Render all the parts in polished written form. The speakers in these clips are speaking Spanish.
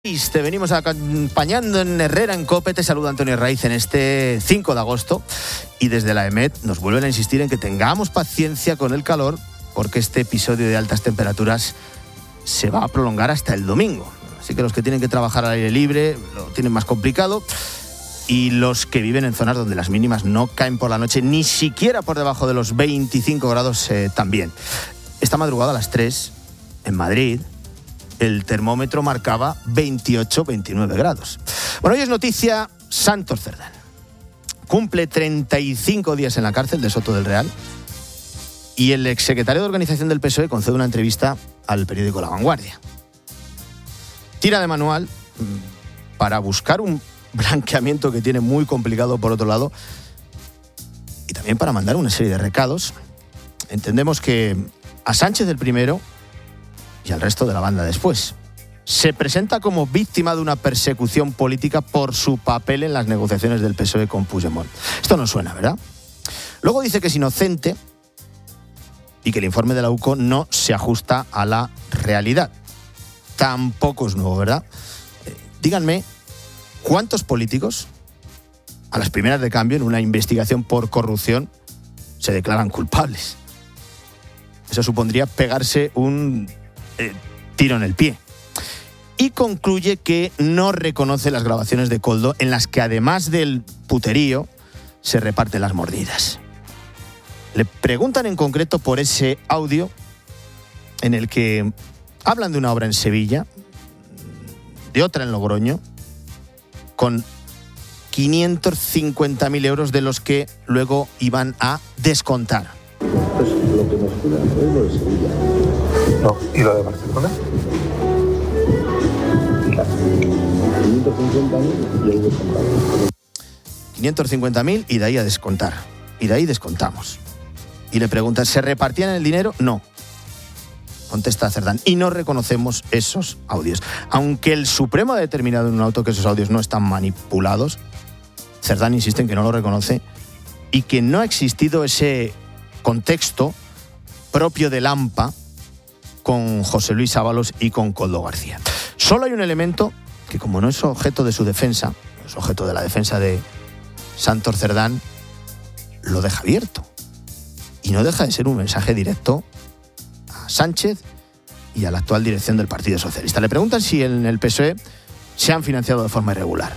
Te venimos acompañando en Herrera en COPE. Te saluda Antonio Raiz en este 5 de agosto y desde la EMET nos vuelven a insistir en que tengamos paciencia con el calor porque este episodio de altas temperaturas se va a prolongar hasta el domingo. Así que los que tienen que trabajar al aire libre lo tienen más complicado y los que viven en zonas donde las mínimas no caen por la noche, ni siquiera por debajo de los 25 grados también. Esta madrugada a las 3 en Madrid el termómetro marcaba 28-29 grados. Bueno, hoy es noticia Santos Cerdán. Cumple 35 días en la cárcel de Soto del Real y el exsecretario de Organización del PSOE concede una entrevista al periódico La Vanguardia. Tira de manual para buscar un blanqueamiento que tiene muy complicado por otro lado y también para mandar una serie de recados. Entendemos que a Sánchez el primero y al resto de la banda después. Se presenta como víctima de una persecución política por su papel en las negociaciones del PSOE con Puigdemont. Esto no suena, ¿verdad? Luego dice que es inocente y que el informe de la UCO no se ajusta a la realidad. Tampoco es nuevo, ¿verdad? Díganme, ¿cuántos políticos a las primeras de cambio en una investigación por corrupción se declaran culpables? Eso supondría pegarse un tiro en el pie. Y concluye que no reconoce las grabaciones de Koldo en las que además del puterío se reparten las mordidas. Le preguntan en concreto por ese audio en el que hablan de una obra en Sevilla, de otra en Logroño, con 550.000 euros de los que luego iban a descontar. Pues lo que nos queda es lo de Sevilla. No, ¿y lo de Barcelona? 550.000 y ahí descontamos. 550.000 y de ahí a descontar. Y de ahí descontamos. Y le preguntan, ¿se repartían el dinero? No. Contesta Cerdán. Y no reconocemos esos audios. Aunque el Supremo ha determinado en un auto que esos audios no están manipulados, Cerdán insiste en que no lo reconoce y que no ha existido ese contexto propio del AMPA con José Luis Ábalos y con Koldo García. Solo hay un elemento que, como no es objeto de su defensa, es objeto de la defensa de Santos Cerdán, lo deja abierto. Y no deja de ser un mensaje directo a Sánchez y a la actual dirección del Partido Socialista. Le preguntan si en el PSOE se han financiado de forma irregular.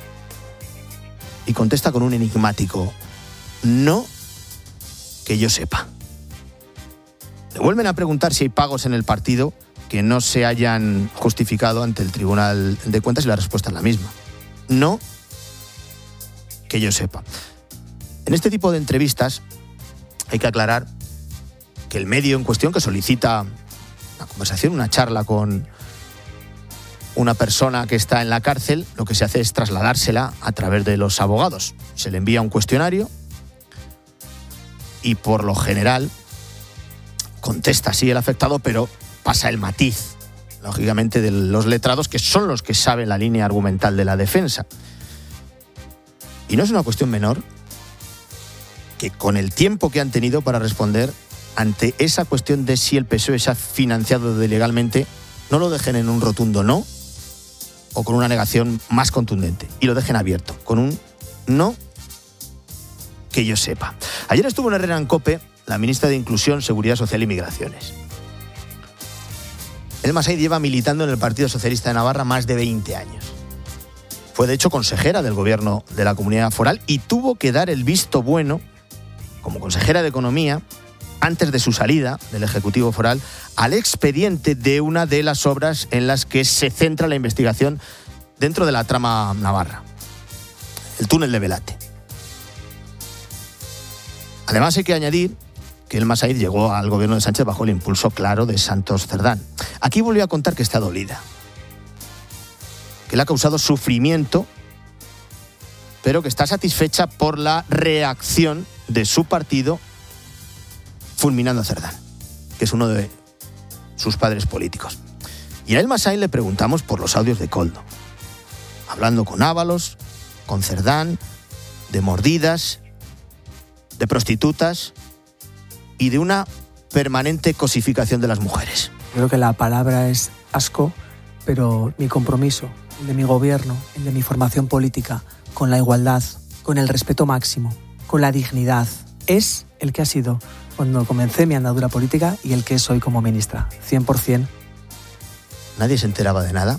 Y contesta con un enigmático no que yo sepa. Le vuelven a preguntar si hay pagos en el partido que no se hayan justificado ante el Tribunal de Cuentas y la respuesta es la misma. No que yo sepa. En este tipo de entrevistas hay que aclarar que el medio en cuestión que solicita una conversación, una charla con una persona que está en la cárcel, lo que se hace es trasladársela a través de los abogados. Se le envía un cuestionario y por lo general contesta sí el afectado, pero pasa el matiz, lógicamente, de los letrados, que son los que saben la línea argumental de la defensa. Y no es una cuestión menor que con el tiempo que han tenido para responder ante esa cuestión de si el PSOE se ha financiado ilegalmente, no lo dejen en un rotundo no o con una negación más contundente y lo dejen abierto, con un no que yo sepa. Ayer estuvo en Herrera en COPE la ministra de Inclusión, Seguridad Social y Migraciones. Elma Said lleva militando en el Partido Socialista de Navarra más de 20 años. Fue de hecho consejera del gobierno de la Comunidad Foral y tuvo que dar el visto bueno como consejera de Economía antes de su salida del Ejecutivo Foral al expediente de una de las obras en las que se centra la investigación dentro de la trama navarra, el túnel de Belate. Además hay que añadir que Elma Said llegó al gobierno de Sánchez bajo el impulso claro de Santos Cerdán. Aquí volvió a contar que está dolida, que le ha causado sufrimiento, pero que está satisfecha por la reacción de su partido fulminando a Cerdán, que es uno de sus padres políticos. Y a Elma Said le preguntamos por los audios de Koldo, hablando con Ábalos, con Cerdán, de mordidas, de prostitutas y de una permanente cosificación de las mujeres. Creo que la palabra es asco pero mi compromiso, el de mi gobierno, el de mi formación política, con la igualdad, con el respeto máximo, con la dignidad, es el que ha sido cuando comencé mi andadura política y el que es hoy como ministra, 100%. Nadie se enteraba de nada.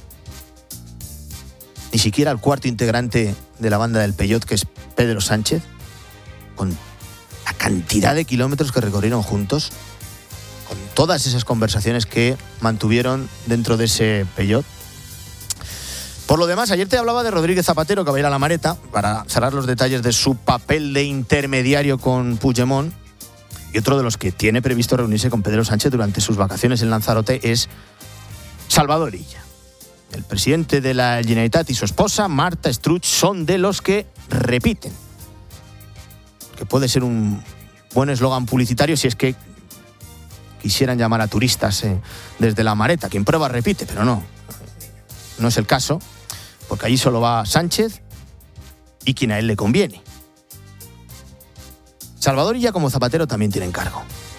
Ni siquiera el cuarto integrante de la banda del Peyot, que es Pedro Sánchez, con la cantidad de kilómetros que recorrieron juntos, con todas esas conversaciones que mantuvieron dentro de ese Peyot. Por lo demás, ayer te hablaba de Rodríguez Zapatero, que va a ir a La Mareta para cerrar los detalles de su papel de intermediario con Puigdemont. Y otro de los que tiene previsto reunirse con Pedro Sánchez durante sus vacaciones en Lanzarote es Salvador Illa. El presidente de la Generalitat y su esposa, Marta Estruch, son de los que repiten. Que puede ser un buen eslogan publicitario si es que quisieran llamar a turistas desde La Mareta. Quien prueba repite, pero no es el caso, porque allí solo va Sánchez y quien a él le conviene. Salvador Illa como Zapatero también tiene encargo.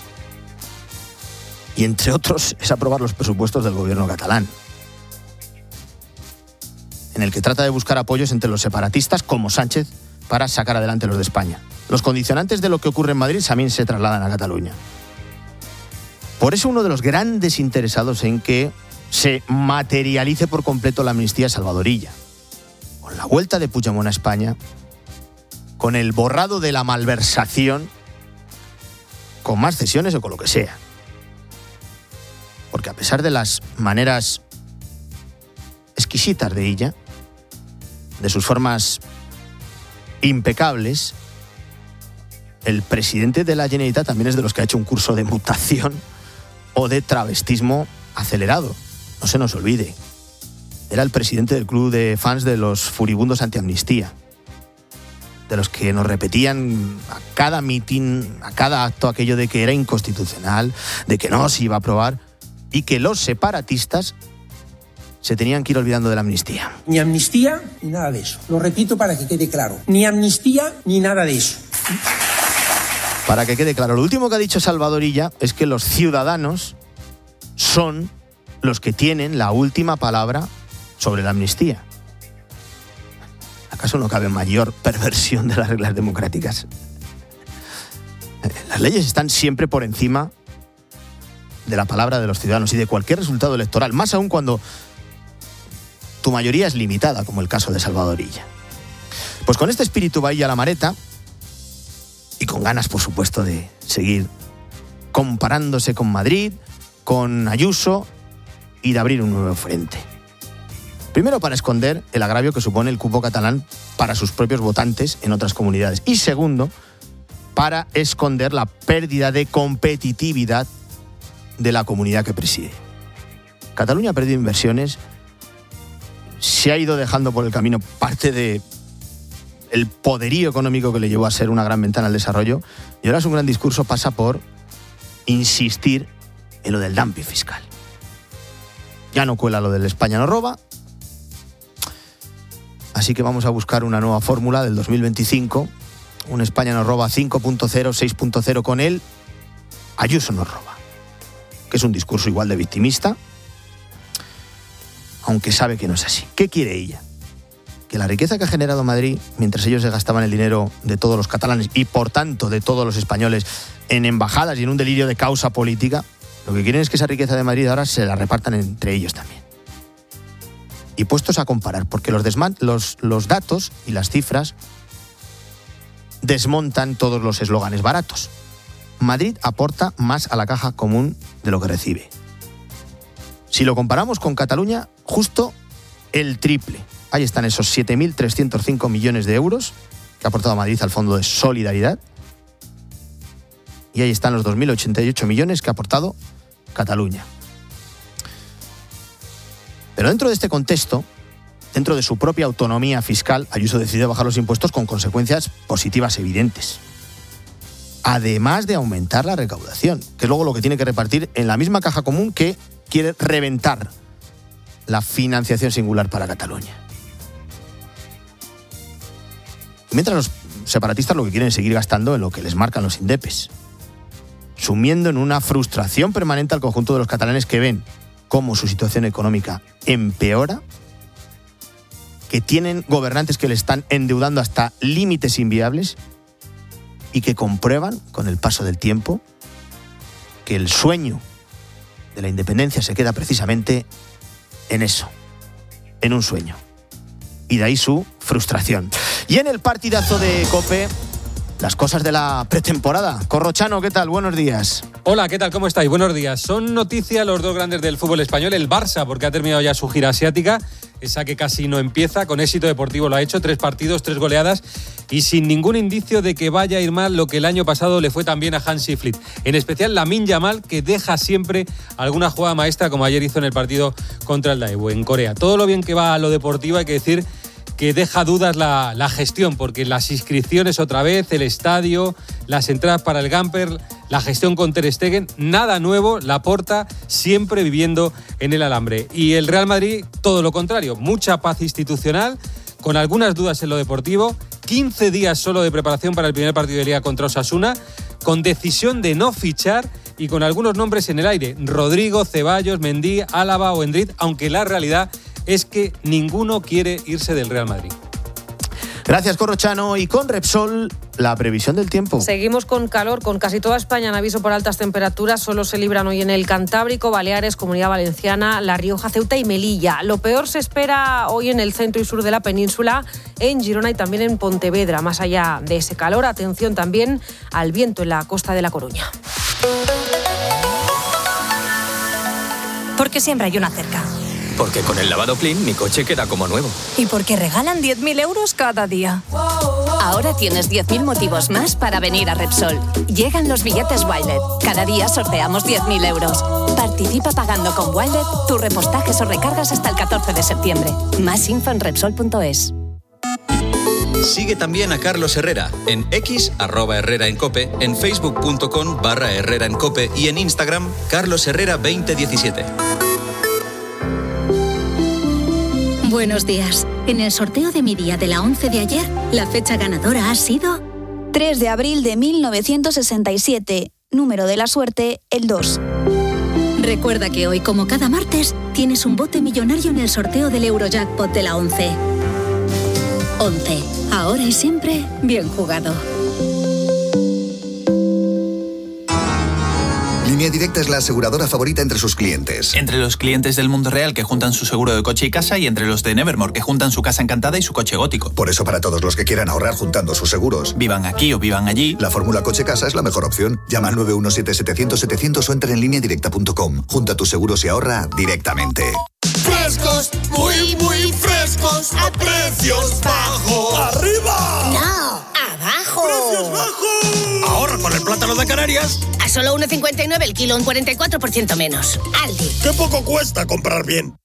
Y entre otros es aprobar los presupuestos del gobierno catalán, en el que trata de buscar apoyos entre los separatistas como Sánchez para sacar adelante los de España. Los condicionantes de lo que ocurre en Madrid también se trasladan a Cataluña. Por eso uno de los grandes interesados en que se materialice por completo la amnistía Salvador Illa. Con la vuelta de Puigdemont a España, con el borrado de la malversación, con más cesiones o con lo que sea. Porque a pesar de las maneras exquisitas de Illa, de sus formas impecables, el presidente de la Generalitat también es de los que ha hecho un curso de mutación o de travestismo acelerado. No se nos olvide. Era el presidente del club de fans de los furibundos antiamnistía, de los que nos repetían a cada mitin, a cada acto, aquello de que era inconstitucional, de que no se iba a aprobar y que los separatistas se tenían que ir olvidando de la amnistía. Ni amnistía ni nada de eso. Lo repito para que quede claro. Ni amnistía ni nada de eso. Para que quede claro, lo último que ha dicho Salvador Illa es que los ciudadanos son los que tienen la última palabra sobre la amnistía. ¿Acaso no cabe mayor perversión de las reglas democráticas? Las leyes están siempre por encima de la palabra de los ciudadanos y de cualquier resultado electoral, más aún cuando tu mayoría es limitada, como el caso de Salvador Illa. Pues con este espíritu va Illa a La Mareta y con ganas, por supuesto, de seguir comparándose con Madrid, con Ayuso y de abrir un nuevo frente. Primero, para esconder el agravio que supone el cupo catalán para sus propios votantes en otras comunidades. Y segundo, para esconder la pérdida de competitividad de la comunidad que preside. Cataluña ha perdido inversiones, se ha ido dejando por el camino parte de el poderío económico que le llevó a ser una gran ventana al desarrollo, y ahora su gran discurso pasa por insistir en lo del dumping fiscal. Ya no cuela lo del España no roba, así que vamos a buscar una nueva fórmula del 2025, un España nos roba 5.0, 6.0 con él, Ayuso nos roba, que es un discurso igual de victimista, aunque sabe que no es así. ¿Qué quiere ella? Que la riqueza que ha generado Madrid, mientras ellos se gastaban el dinero de todos los catalanes y por tanto de todos los españoles en embajadas y en un delirio de causa política, lo que quieren es que esa riqueza de Madrid ahora se la repartan entre ellos también. Y puestos a comparar, porque los datos y las cifras desmontan todos los eslóganes baratos. Madrid aporta más a la caja común de lo que recibe. Si lo comparamos con Cataluña, justo el triple. Ahí están esos 7.305 millones de euros que ha aportado Madrid al Fondo de Solidaridad. Y ahí están los 2.088 millones que ha aportado Cataluña. Pero dentro de este contexto, dentro de su propia autonomía fiscal, Ayuso decidió bajar los impuestos con consecuencias positivas evidentes. Además de aumentar la recaudación, que es luego lo que tiene que repartir en la misma caja común que quiere reventar la financiación singular para Cataluña. Mientras los separatistas lo que quieren es seguir gastando en lo que les marcan los indepes, sumiendo en una frustración permanente al conjunto de los catalanes que ven cómo su situación económica empeora, que tienen gobernantes que le están endeudando hasta límites inviables y que comprueban con el paso del tiempo que el sueño de la independencia se queda precisamente en eso, en un sueño. Y de ahí su frustración. Y en el partidazo de COPE, las cosas de la pretemporada. Corrochano, ¿qué tal? Buenos días. Hola, ¿qué tal? ¿Cómo estáis? Buenos días. Son noticia los dos grandes del fútbol español. El Barça, porque ha terminado ya su gira asiática, esa que casi no empieza. Con éxito deportivo lo ha hecho, 3 partidos, 3 goleadas y sin ningún indicio de que vaya a ir mal lo que el año pasado le fue también a Hansi Flick. En especial Lamine Yamal, que deja siempre alguna jugada maestra, como ayer hizo en el partido contra el Daewoo en Corea. Todo lo bien que va a lo deportivo, hay que decir que deja dudas la gestión, porque las inscripciones otra vez, el estadio, las entradas para el Gamper, la gestión con Ter Stegen, nada nuevo, Laporta siempre viviendo en el alambre. Y el Real Madrid, todo lo contrario, mucha paz institucional, con algunas dudas en lo deportivo, 15 días solo de preparación para el primer partido de Liga contra Osasuna, con decisión de no fichar y con algunos nombres en el aire, Rodrigo, Ceballos, Mendy, Álava o Endrick, aunque la realidad es que ninguno quiere irse del Real Madrid. Gracias, Corrochano. Y con Repsol, la previsión del tiempo. Seguimos con calor, con casi toda España en aviso por altas temperaturas. Solo se libran hoy en el Cantábrico, Baleares, Comunidad Valenciana, La Rioja, Ceuta y Melilla. Lo peor se espera hoy en el centro y sur de la península, en Girona y también en Pontevedra. Más allá de ese calor, atención también al viento en la costa de La Coruña. Porque siempre hay una cerca. Porque con el lavado Clean mi coche queda como nuevo. Y porque regalan 10.000 euros cada día. Ahora tienes 10.000 motivos más para venir a Repsol. Llegan los billetes Wilet. Cada día sorteamos 10.000 euros. Participa pagando con Wilet tus repostajes o recargas hasta el 14 de septiembre. Más info en Repsol.es. Sigue también a Carlos Herrera en X, @HerreraEnCope, en Facebook.com/HerreraEnCope y en Instagram, CarlosHerrera2017. Buenos días. En el sorteo de mi día de la 11 de ayer, la fecha ganadora ha sido 3 de abril de 1967. Número de la suerte, el 2. Recuerda que hoy, como cada martes, tienes un bote millonario en el sorteo del Eurojackpot de la 11. 11. Ahora y siempre, bien jugado. Línea Directa es la aseguradora favorita entre sus clientes. Entre los clientes del mundo real que juntan su seguro de coche y casa y entre los de Nevermore que juntan su casa encantada y su coche gótico. Por eso para todos los que quieran ahorrar juntando sus seguros, vivan aquí o vivan allí, la fórmula coche-casa es la mejor opción. Llama al 917-700-700 o entra en lineadirecta.com. Junta tus seguros y ahorra directamente. Frescos, muy, muy frescos, a precios bajos. ¡Arriba! No, abajo. ¡Precios bajos! Ahorra con el plátano de Canarias. A solo 1,59 el kilo, un 44% menos. Aldi. ¡Qué poco cuesta comprar bien!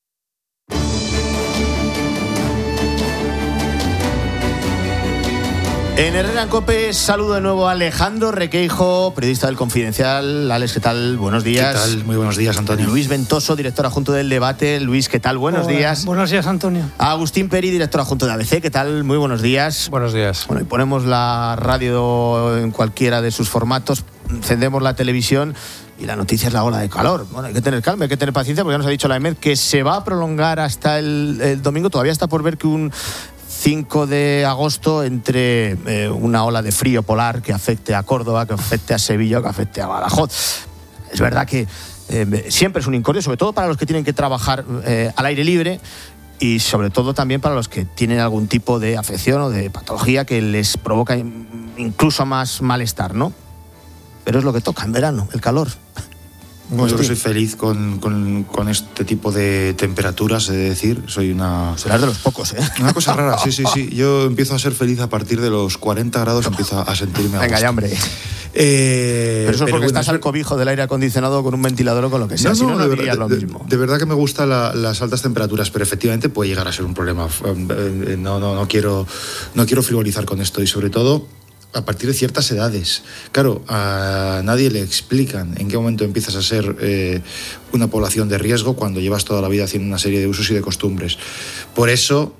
En Herrera en COPE, saludo de nuevo a Alejandro Requeijo, periodista del Confidencial. Alex, ¿qué tal? Buenos días. ¿Qué tal? Muy buenos días, Antonio. Luis Ventoso, director adjunto del Debate. Luis, ¿qué tal? Buenos días. Buenos días, Antonio. Agustín Peri, director adjunto de ABC. ¿Qué tal? Muy buenos días. Buenos días. Bueno, y ponemos la radio en cualquiera de sus formatos, encendemos la televisión y la noticia es la ola de calor. Bueno, hay que tener calma, hay que tener paciencia, porque ya nos ha dicho la EMED que se va a prolongar hasta el domingo. Todavía está por ver que un 5 de agosto entre una ola de frío polar que afecte a Córdoba, que afecte a Sevilla, que afecte a Badajoz. Es verdad que siempre es un incordio, sobre todo para los que tienen que trabajar al aire libre y sobre todo también para los que tienen algún tipo de afección o de patología que les provoca incluso más malestar, ¿no? Pero es lo que toca en verano, el calor. Bueno, yo soy feliz con este tipo de temperaturas, es decir, soy una... Serás de los pocos, ¿eh? Una cosa rara, sí. Yo empiezo a ser feliz a partir de los 40 grados, empiezo a sentirme a gusto. Venga ya, hombre. Pero eso es porque estás al cobijo del aire acondicionado con un ventilador o con lo que sea, no dirías lo mismo. De verdad que me gustan las altas temperaturas, pero efectivamente puede llegar a ser un problema. No quiero frivolizar con esto y sobre todo a partir de ciertas edades. Claro, a nadie le explican en qué momento empiezas a ser una población de riesgo cuando llevas toda la vida haciendo una serie de usos y de costumbres. Por eso,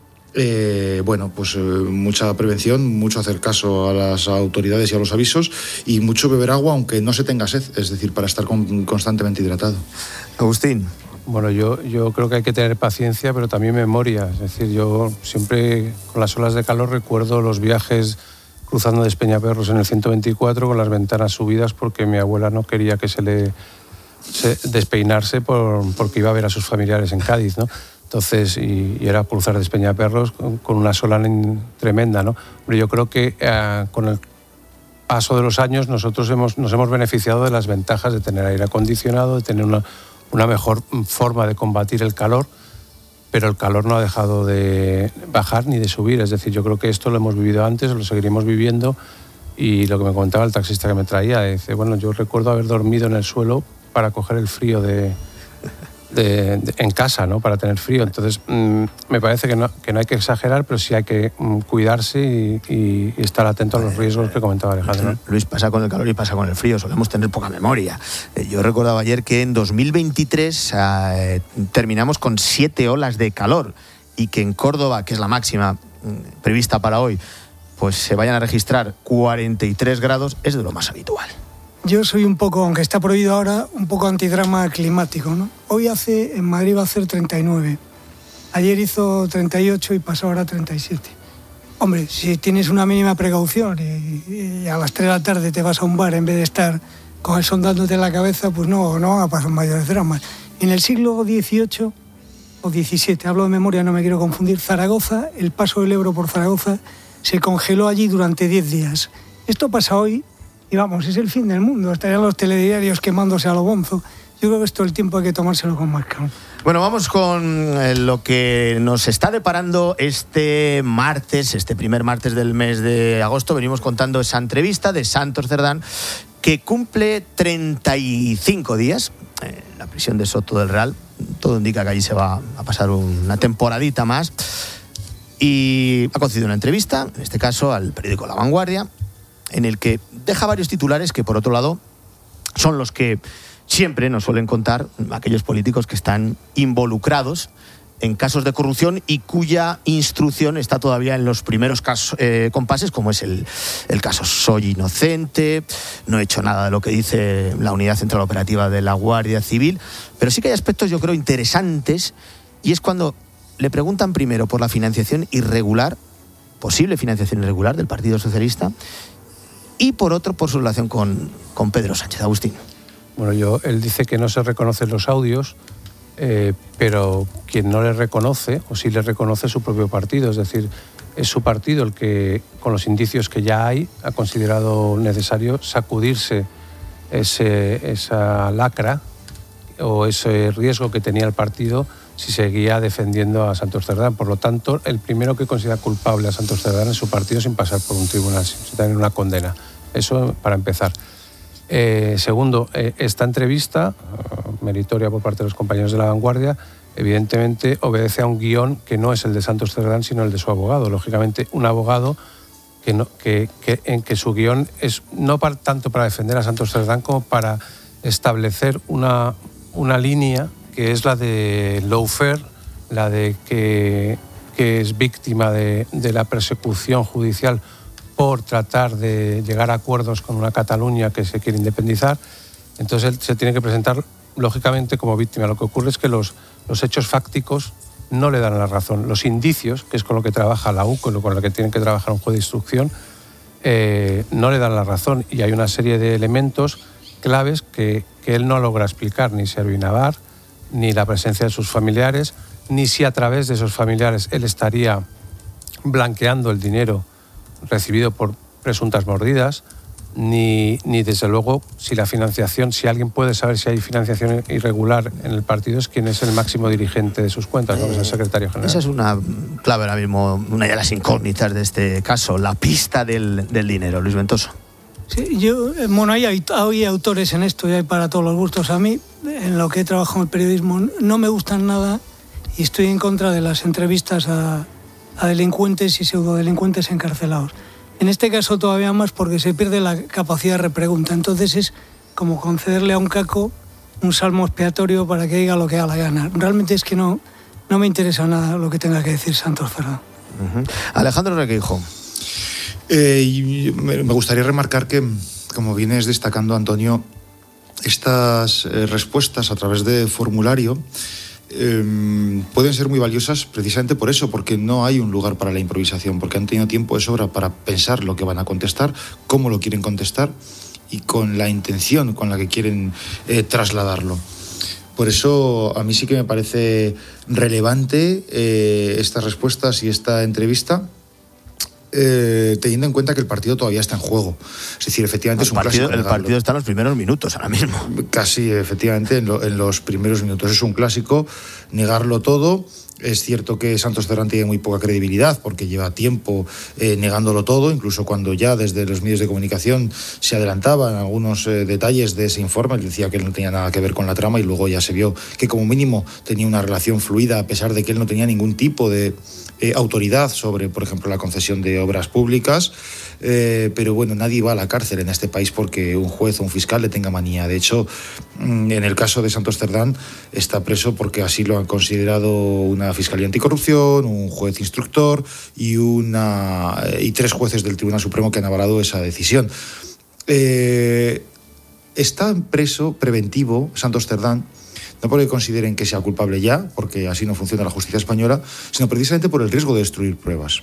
mucha prevención, mucho hacer caso a las autoridades y a los avisos y mucho beber agua aunque no se tenga sed, es decir, para estar constantemente hidratado. Agustín. Bueno, yo creo que hay que tener paciencia, pero también memoria. Es decir, yo siempre con las olas de calor recuerdo los viajes cruzando Despeñaperros en el 124 con las ventanas subidas porque mi abuela no quería que despeinarse porque iba a ver a sus familiares en Cádiz, ¿no? Entonces, y era cruzar Despeñaperros con una sola tremenda, ¿no? Pero yo creo que con el paso de los años nosotros nos hemos beneficiado de las ventajas de tener aire acondicionado, de tener una mejor forma de combatir el calor, pero el calor no ha dejado de bajar ni de subir. Es decir, yo creo que esto lo hemos vivido antes, lo seguiremos viviendo, y lo que me comentaba el taxista que me traía, dice, bueno, yo recuerdo haber dormido en el suelo para coger el frío en casa, ¿no? Para tener frío. Entonces, me parece que no hay que exagerar, pero sí hay que cuidarse y estar atento a los riesgos que comentaba Alejandro, ¿no? Luis, pasa con el calor y pasa con el frío, solemos tener poca memoria. Yo recordaba ayer que en 2023 terminamos con 7 olas de calor y que en Córdoba, que es la máxima prevista para hoy, pues se vayan a registrar 43 grados, es de lo más habitual. Yo soy un poco, aunque está prohibido ahora, un poco antidrama climático, ¿no? Hoy en Madrid va a hacer 39. Ayer hizo 38 y pasó ahora 37. Hombre, si tienes una mínima precaución y a las 3 de la tarde te vas a un bar en vez de estar con el sol dándote en la cabeza, pues no van a pasar mayores dramas. En el siglo XVIII o XVII, hablo de memoria, no me quiero confundir, Zaragoza, el paso del Ebro por Zaragoza, se congeló allí durante 10 días. Esto pasa hoy. Y vamos, es el fin del mundo, estarían los telediarios quemándose a lo bonzo. Yo creo que esto el tiempo hay que tomárselo con más calma. Bueno, vamos con lo que nos está deparando este primer martes del mes de agosto. Venimos contando esa entrevista de Santos Cerdán, que cumple 35 días en la prisión de Soto del Real. Todo indica que allí se va a pasar una temporadita más. Y ha concedido una entrevista, en este caso al periódico La Vanguardia, en el que deja varios titulares que, por otro lado, son los que siempre nos suelen contar aquellos políticos que están involucrados en casos de corrupción y cuya instrucción está todavía en los primeros casos, compases, como es el caso Soy Inocente, no he hecho nada de lo que dice la Unidad Central Operativa de la Guardia Civil, pero sí que hay aspectos, yo creo, interesantes, y es cuando le preguntan primero por la financiación irregular, posible financiación irregular del Partido Socialista, y por otro, por su relación con Pedro Sánchez. Agustín. Bueno, él dice que no se reconocen los audios, pero quien no le reconoce, o sí le reconoce, su propio partido. Es decir, es su partido el que, con los indicios que ya hay, ha considerado necesario sacudirse esa lacra o ese riesgo que tenía el partido si seguía defendiendo a Santos Cerdán. Por lo tanto, el primero que considera culpable a Santos Cerdán es su partido, sin pasar por un tribunal, sin tener una condena. Eso para empezar. Segundo, esta entrevista, meritoria por parte de los compañeros de La Vanguardia, evidentemente obedece a un guión que no es el de Santos Cerdán, sino el de su abogado. Lógicamente, un abogado en que su guión es no tanto para defender a Santos Cerdán como para establecer una línea que es la de lawfare, la de que es víctima de la persecución judicial por tratar de llegar a acuerdos con una Cataluña que se quiere independizar. Entonces él se tiene que presentar, lógicamente, como víctima. Lo que ocurre es que los hechos fácticos no le dan la razón. Los indicios, que es con lo que trabaja la UCO, con lo que tiene que trabajar un juez de instrucción, no le dan la razón. Y hay una serie de elementos claves que él no logra explicar, ni Servii Navar, ni la presencia de sus familiares, ni si a través de esos familiares él estaría blanqueando el dinero recibido por presuntas mordidas, ni desde luego si la financiación, si alguien puede saber si hay financiación irregular en el partido, es quien es el máximo dirigente de sus cuentas, ¿no? Que es el secretario general. Esa es una clave ahora mismo, una de las incógnitas de este caso, la pista del dinero. Luis Ventoso. Sí, hay autores en esto y hay para todos los gustos. A mí, en lo que he trabajado en el periodismo, no me gustan nada y estoy en contra de las entrevistas a delincuentes y pseudodelincuentes encarcelados. En este caso todavía más porque se pierde la capacidad de repregunta. Entonces es como concederle a un caco un salmo expiatorio para que diga lo que da la gana. Realmente es que no me interesa nada lo que tenga que decir Santos Cerdán. Alejandro Requeijo. Me gustaría remarcar que, como vienes destacando, Antonio, estas respuestas a través de formulario pueden ser muy valiosas precisamente por eso, porque no hay un lugar para la improvisación, porque han tenido tiempo de sobra para pensar lo que van a contestar, cómo lo quieren contestar y con la intención con la que quieren trasladarlo. Por eso a mí sí que me parece relevante estas respuestas y esta entrevista, teniendo en cuenta que el partido todavía está en juego. Es decir, efectivamente es un clásico. El partido está en los primeros minutos ahora mismo. Casi, efectivamente, en los primeros minutos. Es un clásico, negarlo todo. Es cierto que Santos Cerdán tiene muy poca credibilidad porque lleva tiempo negándolo todo, incluso cuando ya desde los medios de comunicación se adelantaban algunos detalles de ese informe. Él decía que él no tenía nada que ver con la trama y luego ya se vio que como mínimo tenía una relación fluida, a pesar de que él no tenía ningún tipo de autoridad sobre, por ejemplo, la concesión de obras públicas. Pero bueno, nadie va a la cárcel en este país porque un juez o un fiscal le tenga manía. De hecho, en el caso de Santos Cerdán está preso porque así lo han considerado una Fiscalía Anticorrupción, un juez instructor y 3 jueces del Tribunal Supremo que han avalado esa decisión. Está preso preventivo Santos Cerdán, no porque consideren que sea culpable ya, porque así no funciona la justicia española, sino precisamente por el riesgo de destruir pruebas.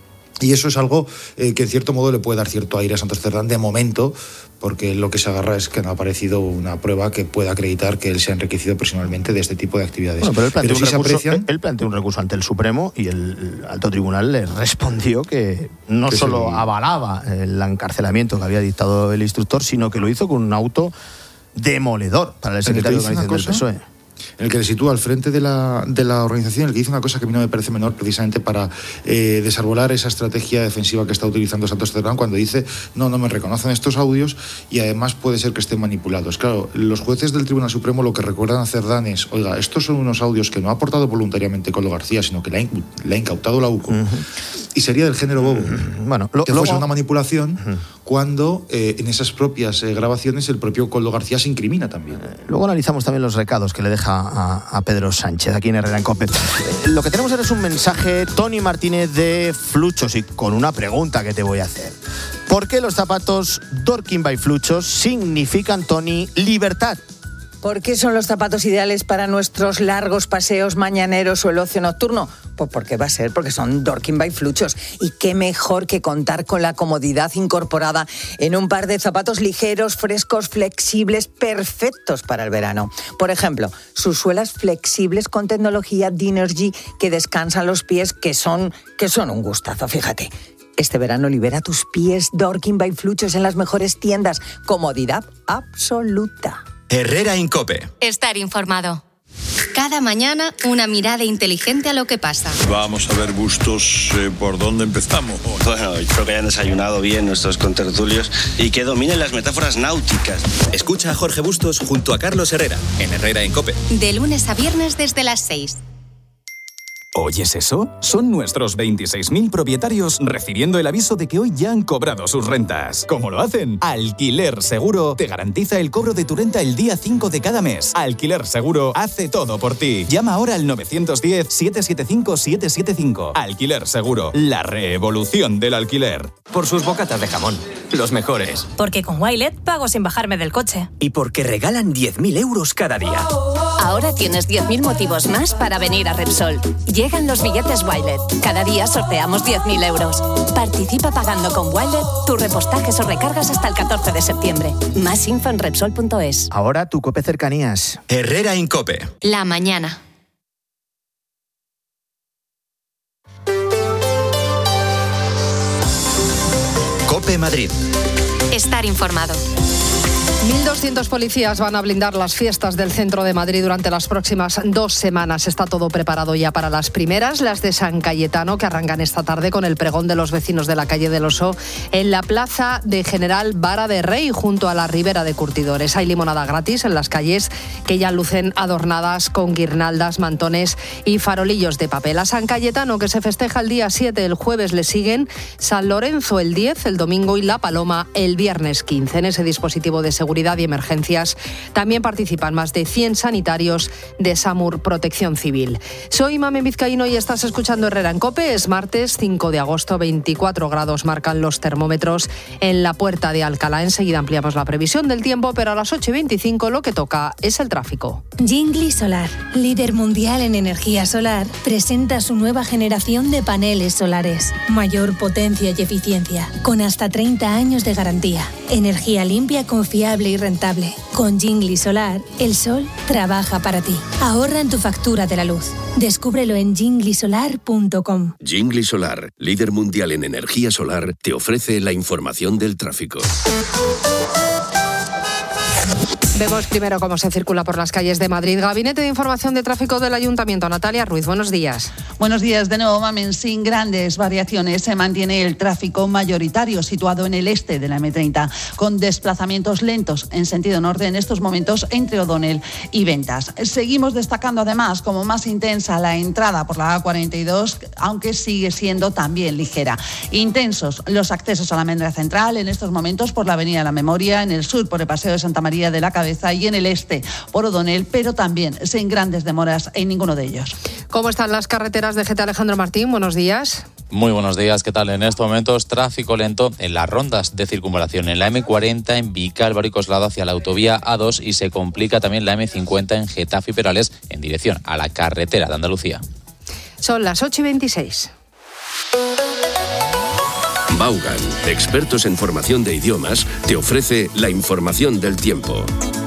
Y eso es algo que en cierto modo le puede dar cierto aire a Santos Cerdán de momento, porque lo que se agarra es que no ha aparecido una prueba que pueda acreditar que él se ha enriquecido personalmente de este tipo de actividades. Bueno, pero él planteó un recurso ante el Supremo y el alto tribunal le respondió que no solo avalaba el encarcelamiento que había dictado el instructor, sino que lo hizo con un auto demoledor para el secretario de organización del PSOE. En el que le sitúa al frente de la organización, el que dice una cosa que a mí no me parece menor, precisamente para desarbolar esa estrategia defensiva que está utilizando Santos Cerdán cuando dice no me reconocen estos audios y además puede ser que estén manipulados. Claro, los jueces del Tribunal Supremo lo que recuerdan a Cerdán es, oiga, estos son unos audios que no ha aportado voluntariamente Koldo García, sino que le ha incautado la UCO. Y sería del género bobo. Bueno, que fuese una manipulación cuando en esas propias grabaciones el propio Koldo García se incrimina también. Luego analizamos también los recados que le deja a Pedro Sánchez aquí en Herrera en COPE. Lo que tenemos ahora es un mensaje, Tony Martínez de Fluchos, y con una pregunta que te voy a hacer. ¿Por qué los zapatos Dorking by Fluchos significan, Tony, libertad? ¿Por qué son los zapatos ideales para nuestros largos paseos mañaneros o el ocio nocturno? Pues porque va a ser, porque son Dorking by Fluchos. Y qué mejor que contar con la comodidad incorporada en un par de zapatos ligeros, frescos, flexibles, perfectos para el verano. Por ejemplo, sus suelas flexibles con tecnología Dynergy que descansan los pies, que son un gustazo, fíjate. Este verano libera tus pies Dorking by Fluchos en las mejores tiendas. Comodidad absoluta. Herrera en COPE. Estar informado. Cada mañana una mirada inteligente a lo que pasa. Vamos a ver, Bustos, ¿por dónde empezamos? Bueno, espero que hayan desayunado bien nuestros contertulios y que dominen las metáforas náuticas. Escucha a Jorge Bustos junto a Carlos Herrera en Herrera en COPE. De lunes a viernes desde las 6. ¿Oyes eso? Son nuestros 26.000 propietarios recibiendo el aviso de que hoy ya han cobrado sus rentas. ¿Cómo lo hacen? Alquiler Seguro te garantiza el cobro de tu renta el día 5 de cada mes. Alquiler Seguro hace todo por ti. Llama ahora al 910-775-775. Alquiler Seguro, la revolución del alquiler. Por sus bocatas de jamón, los mejores. Porque con Wilet pago sin bajarme del coche. Y porque regalan 10.000 euros cada día. Ahora tienes 10.000 motivos más para venir a Repsol. Llegan los billetes Wilet. Cada día sorteamos 10.000 euros. Participa pagando con Wilet tus repostajes o recargas hasta el 14 de septiembre. Más info en Repsol.es. Ahora tu COPE Cercanías. Herrera en COPE. La mañana. COPE Madrid. Estar informado. 1.200 policías van a blindar las fiestas del centro de Madrid durante las próximas 2 semanas. Está todo preparado ya para las primeras, las de San Cayetano, que arrancan esta tarde con el pregón de los vecinos de la calle del Oso en la plaza de General Vara de Rey, junto a la Ribera de Curtidores. Hay limonada gratis en las calles que ya lucen adornadas con guirnaldas, mantones y farolillos de papel. A San Cayetano, que se festeja el día 7, el jueves le siguen San Lorenzo el 10, el domingo, y La Paloma el viernes 15. En ese dispositivo de seguridad Seguridad y Emergencias. También participan más de 100 sanitarios de SAMUR Protección Civil. Soy Mamen Vizcaíno y estás escuchando Herrera en COPE. Es martes 5 de agosto, 24 grados marcan los termómetros en la Puerta de Alcalá. Enseguida ampliamos la previsión del tiempo, pero a las 8:25 lo que toca es el tráfico. Jingli Solar, líder mundial en energía solar, presenta su nueva generación de paneles solares. Mayor potencia y eficiencia, con hasta 30 años de garantía. Energía limpia, confiable y rentable. Con Jingli Solar, el sol trabaja para ti. Ahorra en tu factura de la luz. Descúbrelo en jinglisolar.com. Jingli Solar, líder mundial en energía solar, te ofrece la información del tráfico. Vemos primero cómo se circula por las calles de Madrid. Gabinete de Información de Tráfico del Ayuntamiento. Natalia Ruiz, buenos días. Buenos días de nuevo, Mamen. Sin grandes variaciones se mantiene el tráfico mayoritario situado en el este de la M30, con desplazamientos lentos en sentido norte en estos momentos entre O'Donnell y Ventas. Seguimos destacando además como más intensa la entrada por la A42, aunque sigue siendo también ligera. Intensos los accesos a la Almendra Central en estos momentos por la Avenida de la Memoria, en el sur por el Paseo de Santa María de la Cabeza y en el este por O'Donnell, pero también sin grandes demoras en ninguno de ellos. ¿Cómo están las carreteras de GT? Alejandro Martín, buenos días. Muy buenos días, ¿qué tal? En estos momentos tráfico lento en las rondas de circunvalación, en la M40 en Vica, Álvaro y Coslado hacia la autovía A2 y se complica también la M50 en Getafe y Perales en dirección a la carretera de Andalucía. Son las 8:26. Vaughan, expertos en formación de idiomas, te ofrece la información del tiempo.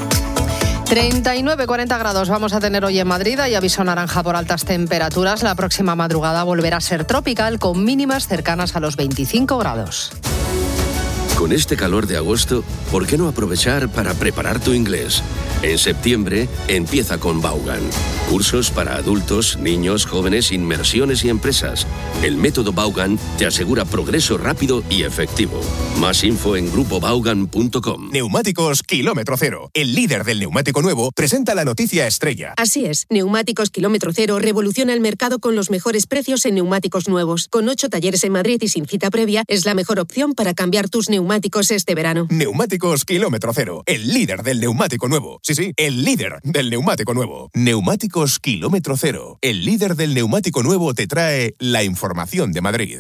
39-40 grados vamos a tener hoy en Madrid. Hay aviso naranja por altas temperaturas. La próxima madrugada volverá a ser tropical con mínimas cercanas a los 25 grados. Con este calor de agosto, ¿por qué no aprovechar para preparar tu inglés? En septiembre empieza con Vaughan. Cursos para adultos, niños, jóvenes, inmersiones y empresas. El método Vaughan te asegura progreso rápido y efectivo. Más info en grupovaughan.com. Neumáticos Kilómetro Cero, el líder del neumático nuevo, presenta la noticia estrella. Así es, Neumáticos Kilómetro Cero revoluciona el mercado con los mejores precios en neumáticos nuevos. Con 8 talleres en Madrid y sin cita previa, es la mejor opción para cambiar tus neumáticos este verano. Neumáticos Kilómetro Cero, el líder del neumático nuevo. Sí, el líder del neumático nuevo. Neumáticos Kilómetro Cero, el líder del neumático nuevo, te trae la información de Madrid.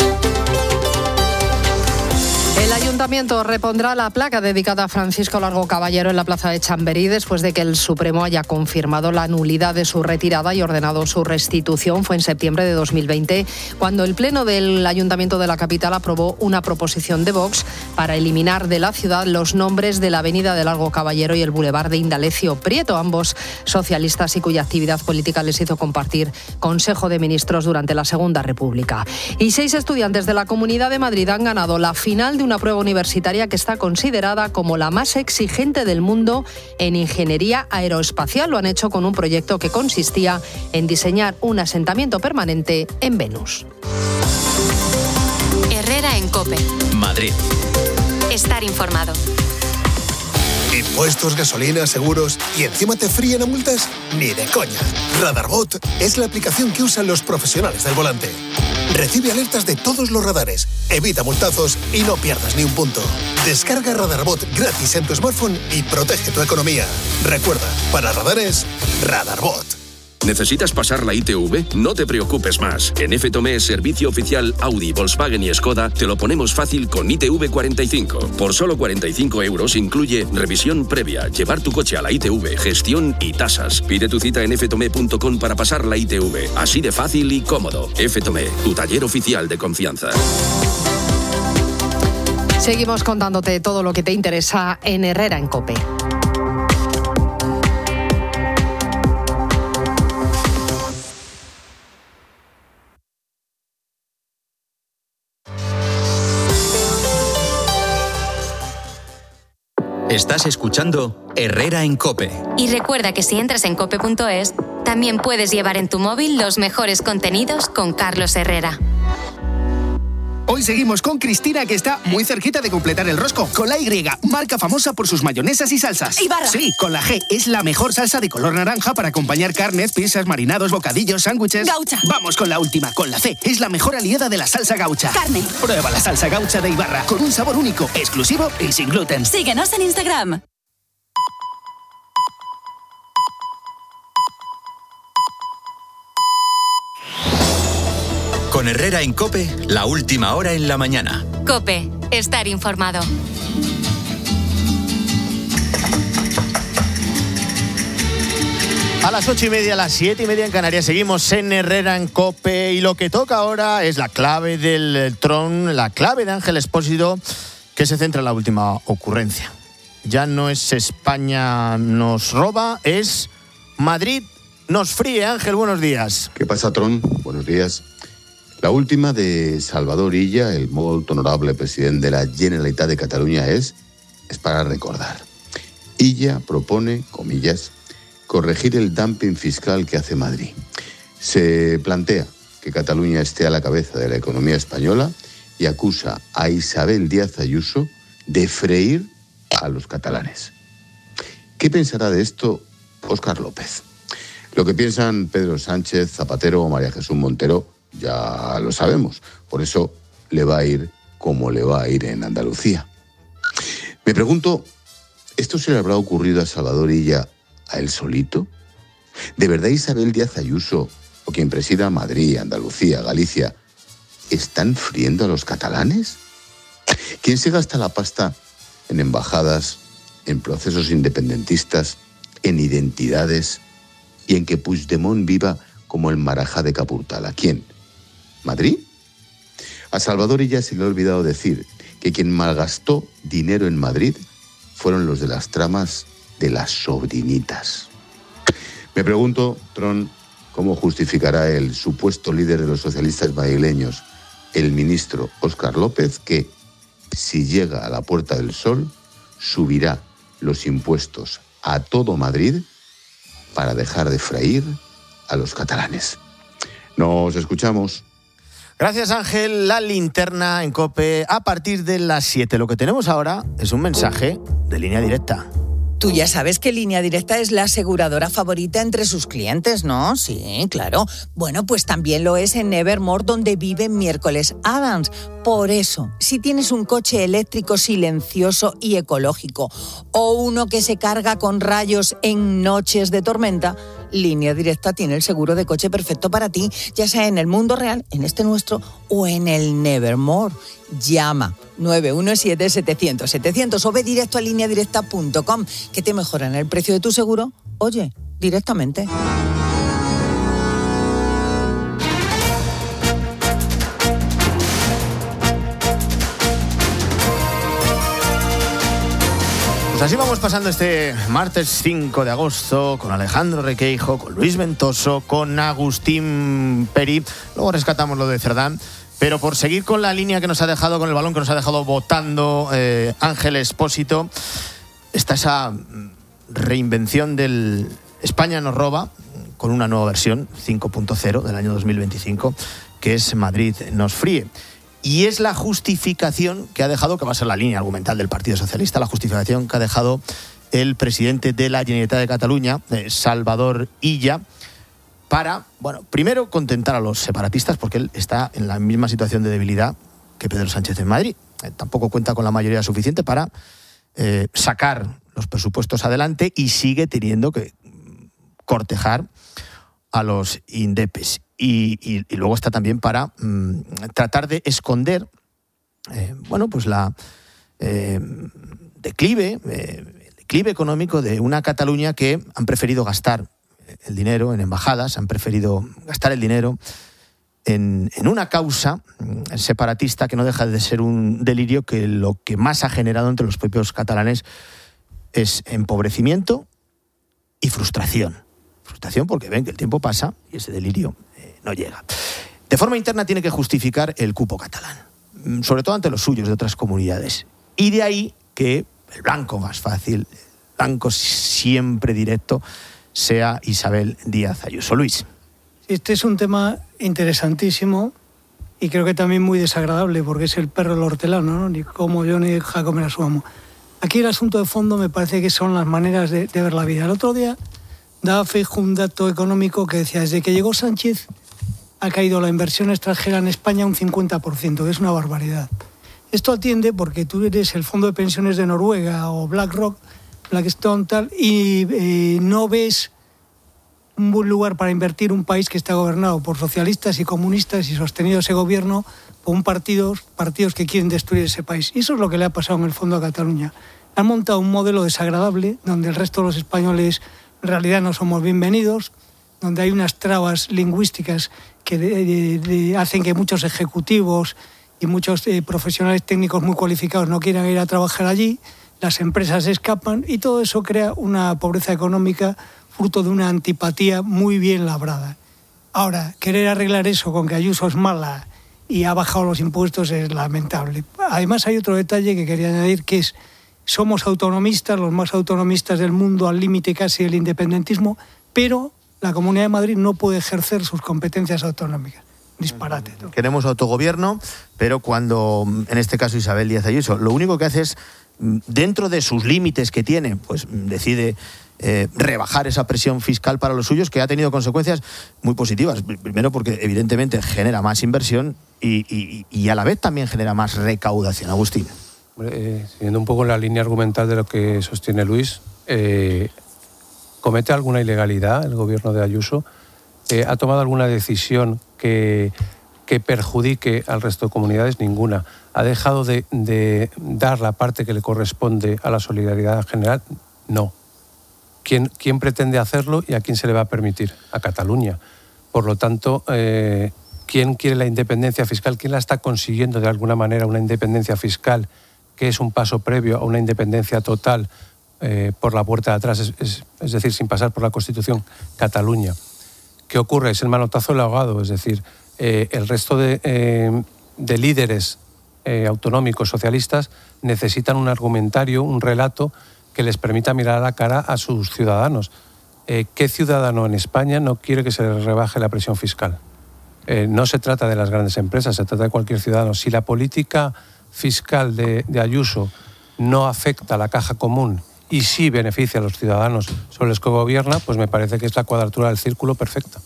El Ayuntamiento repondrá la placa dedicada a Francisco Largo Caballero en la plaza de Chamberí después de que el Supremo haya confirmado la nulidad de su retirada y ordenado su restitución. Fue en septiembre de 2020 cuando el Pleno del Ayuntamiento de la capital aprobó una proposición de Vox para eliminar de la ciudad los nombres de la avenida de Largo Caballero y el bulevar de Indalecio Prieto, ambos socialistas y cuya actividad política les hizo compartir Consejo de Ministros durante la Segunda República. Y 6 estudiantes de la Comunidad de Madrid han ganado la final de una prueba universitaria que está considerada como la más exigente del mundo en ingeniería aeroespacial. Lo han hecho con un proyecto que consistía en diseñar un asentamiento permanente en Venus. Herrera en COPE. Madrid. Estar informado. Impuestos, gasolina, seguros y encima te fríen a multas. Ni de coña. Radarbot es la aplicación que usan los profesionales del volante. Recibe alertas de todos los radares, evita multazos y no pierdas ni un punto. Descarga Radarbot gratis en tu smartphone y protege tu economía. Recuerda, para radares, Radarbot. ¿Necesitas pasar la ITV? No te preocupes más. En FTOME, servicio oficial Audi, Volkswagen y Skoda, te lo ponemos fácil con ITV 45. Por solo 45 euros incluye revisión previa, llevar tu coche a la ITV, gestión y tasas. Pide tu cita en ftome.com para pasar la ITV. Así de fácil y cómodo. FTOME, tu taller oficial de confianza. Seguimos contándote todo lo que te interesa en Herrera en COPE. Estás escuchando Herrera en COPE. Y recuerda que si entras en cope.es, también puedes llevar en tu móvil los mejores contenidos con Carlos Herrera. Hoy seguimos con Cristina, que está muy cerquita de completar el rosco. Con la Y, marca famosa por sus mayonesas y salsas. Ibarra. Sí, con la G, es la mejor salsa de color naranja para acompañar carnes, pizzas, marinados, bocadillos, sándwiches. Gaucha. Vamos con la última, con la C, es la mejor aliada de la salsa gaucha. Carne. Prueba la salsa gaucha de Ibarra, con un sabor único, exclusivo y sin gluten. Síguenos en Instagram. Con Herrera en COPE, la última hora en la mañana. COPE, estar informado. A las 8:30, a las 7:30 en Canarias, seguimos en Herrera en COPE y lo que toca ahora es la clave del Tron, la clave de Ángel Expósito, que se centra en la última ocurrencia. Ya no es España nos roba, es Madrid nos fríe. Ángel, buenos días. ¿Qué pasa, Tron? Buenos días. La última de Salvador Illa, el molt honorable presidente de la Generalitat de Cataluña, es para recordar. Illa propone, comillas, corregir el dumping fiscal que hace Madrid. Se plantea que Cataluña esté a la cabeza de la economía española y acusa a Isabel Díaz Ayuso de freír a los catalanes. ¿Qué pensará de esto Óscar López? Lo que piensan Pedro Sánchez, Zapatero o María Jesús Montero ya lo sabemos. Por eso le va a ir como le va a ir en Andalucía. Me pregunto, ¿esto se le habrá ocurrido a Salvador Illa a él solito? ¿De verdad Isabel Díaz Ayuso o quien presida Madrid, Andalucía, Galicia están friendo a los catalanes? ¿Quién se gasta la pasta en embajadas, en procesos independentistas, en identidades y en que Puigdemont viva como el marajá de Capurtala? ¿Quién? ¿Madrid? A Salvador Illa se le ha olvidado decir que quien malgastó dinero en Madrid fueron los de las tramas de las sobrinitas. Me pregunto, Tron, ¿cómo justificará el supuesto líder de los socialistas madrileños, el ministro Óscar López, que, si llega a la Puerta del Sol, subirá los impuestos a todo Madrid para dejar de freír a los catalanes? Nos escuchamos. Gracias, Ángel. La linterna en COPE a partir de las 7. Lo que tenemos ahora es un mensaje de Línea Directa. Tú ya sabes que Línea Directa es la aseguradora favorita entre sus clientes, ¿no? Sí, claro. Bueno, pues también lo es en Evermore, donde vive Miércoles Adams. Por eso, si tienes un coche eléctrico silencioso y ecológico o uno que se carga con rayos en noches de tormenta, Línea Directa tiene el seguro de coche perfecto para ti, ya sea en el mundo real, en este nuestro o en el Nevermore. Llama 917-700-700 o ve directo a lineadirecta.com, que te mejoran el precio de tu seguro, oye, directamente. Pues así vamos pasando este martes 5 de agosto con Alejandro Requeijo, con Luis Ventoso, con Agustín Peri. Luego rescatamos lo de Cerdán. Pero por seguir con la línea que nos ha dejado, con el balón que nos ha dejado botando Ángel Expósito, está esa reinvención del España nos roba, con una nueva versión, 5.0 del año 2025, que es Madrid nos fríe. Y es la justificación que ha dejado, que va a ser la línea argumental del Partido Socialista, la justificación que ha dejado el presidente de la Generalitat de Cataluña, Salvador Illa, para, bueno, primero contentar a los separatistas, porque él está en la misma situación de debilidad que Pedro Sánchez en Madrid. Tampoco cuenta con la mayoría suficiente para sacar los presupuestos adelante y sigue teniendo que cortejar a los indepes. Y luego está también para tratar de esconder, pues la declive económico de una Cataluña que han preferido gastar el dinero en embajadas, han preferido gastar el dinero en una causa separatista que no deja de ser un delirio que lo que más ha generado entre los propios catalanes es empobrecimiento y frustración. Frustración porque ven que el tiempo pasa y ese delirio no llega. De forma interna tiene que justificar el cupo catalán, sobre todo ante los suyos de otras comunidades. Y de ahí que el blanco más fácil, el blanco siempre directo, sea Isabel Díaz Ayuso. Luis. Este es un tema interesantísimo y creo que también muy desagradable, porque es el perro del hortelano, ¿no? Ni como yo ni deja comer a su amo. Aquí el asunto de fondo me parece que son las maneras de ver la vida. El otro día daba Feijóo un dato económico que decía, desde que llegó Sánchez ha caído la inversión extranjera en España un 50%, que es una barbaridad. Esto atiende porque tú eres el fondo de pensiones de Noruega o BlackRock, Blackstone, tal, y no ves un buen lugar para invertir un país que está gobernado por socialistas y comunistas y sostenido ese gobierno por partidos que quieren destruir ese país. Y eso es lo que le ha pasado en el fondo a Cataluña. Han montado un modelo desagradable donde el resto de los españoles en realidad no somos bienvenidos, donde hay unas trabas lingüísticas que hacen que muchos ejecutivos y muchos profesionales técnicos muy cualificados no quieran ir a trabajar allí, las empresas escapan y todo eso crea una pobreza económica fruto de una antipatía muy bien labrada. Ahora, querer arreglar eso con que Ayuso es mala y ha bajado los impuestos es lamentable. Además, hay otro detalle que quería añadir, que es somos autonomistas, los más autonomistas del mundo, al límite casi del independentismo, pero la Comunidad de Madrid no puede ejercer sus competencias autonómicas. Disparate. ¿No? Queremos autogobierno, pero cuando, en este caso, Isabel Díaz Ayuso, lo único que hace es, dentro de sus límites que tiene, pues decide rebajar esa presión fiscal para los suyos, que ha tenido consecuencias muy positivas. Primero porque evidentemente genera más inversión y a la vez también genera más recaudación. Agustín. Siguiendo un poco en la línea argumental de lo que sostiene Luis, ¿comete alguna ilegalidad el gobierno de Ayuso? ¿Ha tomado alguna decisión que perjudique al resto de comunidades? Ninguna. ¿Ha dejado de dar la parte que le corresponde a la solidaridad general? No. ¿Quién pretende hacerlo y a quién se le va a permitir? A Cataluña. Por lo tanto, ¿quién quiere la independencia fiscal? ¿Quién la está consiguiendo de alguna manera, una independencia fiscal que es un paso previo a una independencia total por la puerta de atrás, es decir, sin pasar por la Constitución? Cataluña. ¿Qué ocurre? Es el manotazo del ahogado, es decir, el resto de líderes autonómicos socialistas necesitan un argumentario, un relato que les permita mirar a la cara a sus ciudadanos. ¿Qué ciudadano en España no quiere que se le rebaje la presión fiscal? No se trata de las grandes empresas, se trata de cualquier ciudadano. Si la política fiscal de Ayuso no afecta a la caja común y sí beneficia a los ciudadanos sobre los que gobierna, pues me parece que es la cuadratura del círculo perfecta.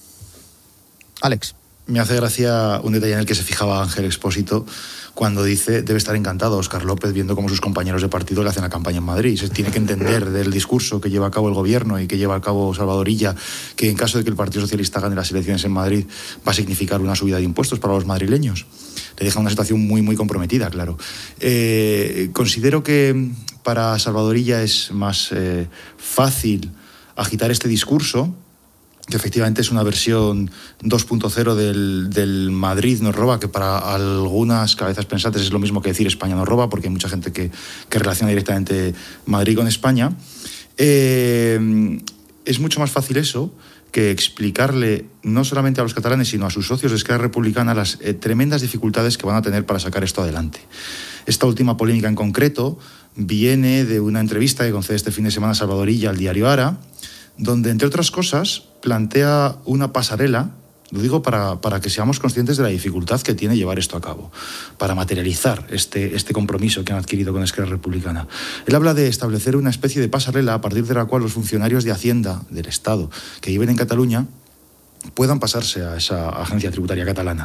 Alex. Me hace gracia un detalle en el que se fijaba Ángel Expósito cuando dice: debe estar encantado Óscar López viendo cómo sus compañeros de partido le hacen la campaña en Madrid. Se tiene que entender del discurso que lleva a cabo el gobierno y que lleva a cabo Salvador Illa, que en caso de que el Partido Socialista gane las elecciones en Madrid va a significar una subida de impuestos para los madrileños. Le deja una situación muy, muy comprometida, claro. Considero que para Salvador Illa es más fácil agitar este discurso, que efectivamente es una versión 2.0 del Madrid nos roba, que para algunas cabezas pensantes es lo mismo que decir España nos roba, porque hay mucha gente que relaciona directamente Madrid con España. Es mucho más fácil eso que explicarle no solamente a los catalanes, sino a sus socios de Esquerra Republicana las tremendas dificultades que van a tener para sacar esto adelante. Esta última polémica en concreto viene de una entrevista que concede este fin de semana Salvador Illa al diario Ara, donde, entre otras cosas, plantea una pasarela, lo digo para que seamos conscientes de la dificultad que tiene llevar esto a cabo, para materializar este compromiso que han adquirido con Esquerra Republicana. Él habla de establecer una especie de pasarela a partir de la cual los funcionarios de Hacienda del Estado que viven en Cataluña puedan pasarse a esa agencia tributaria catalana,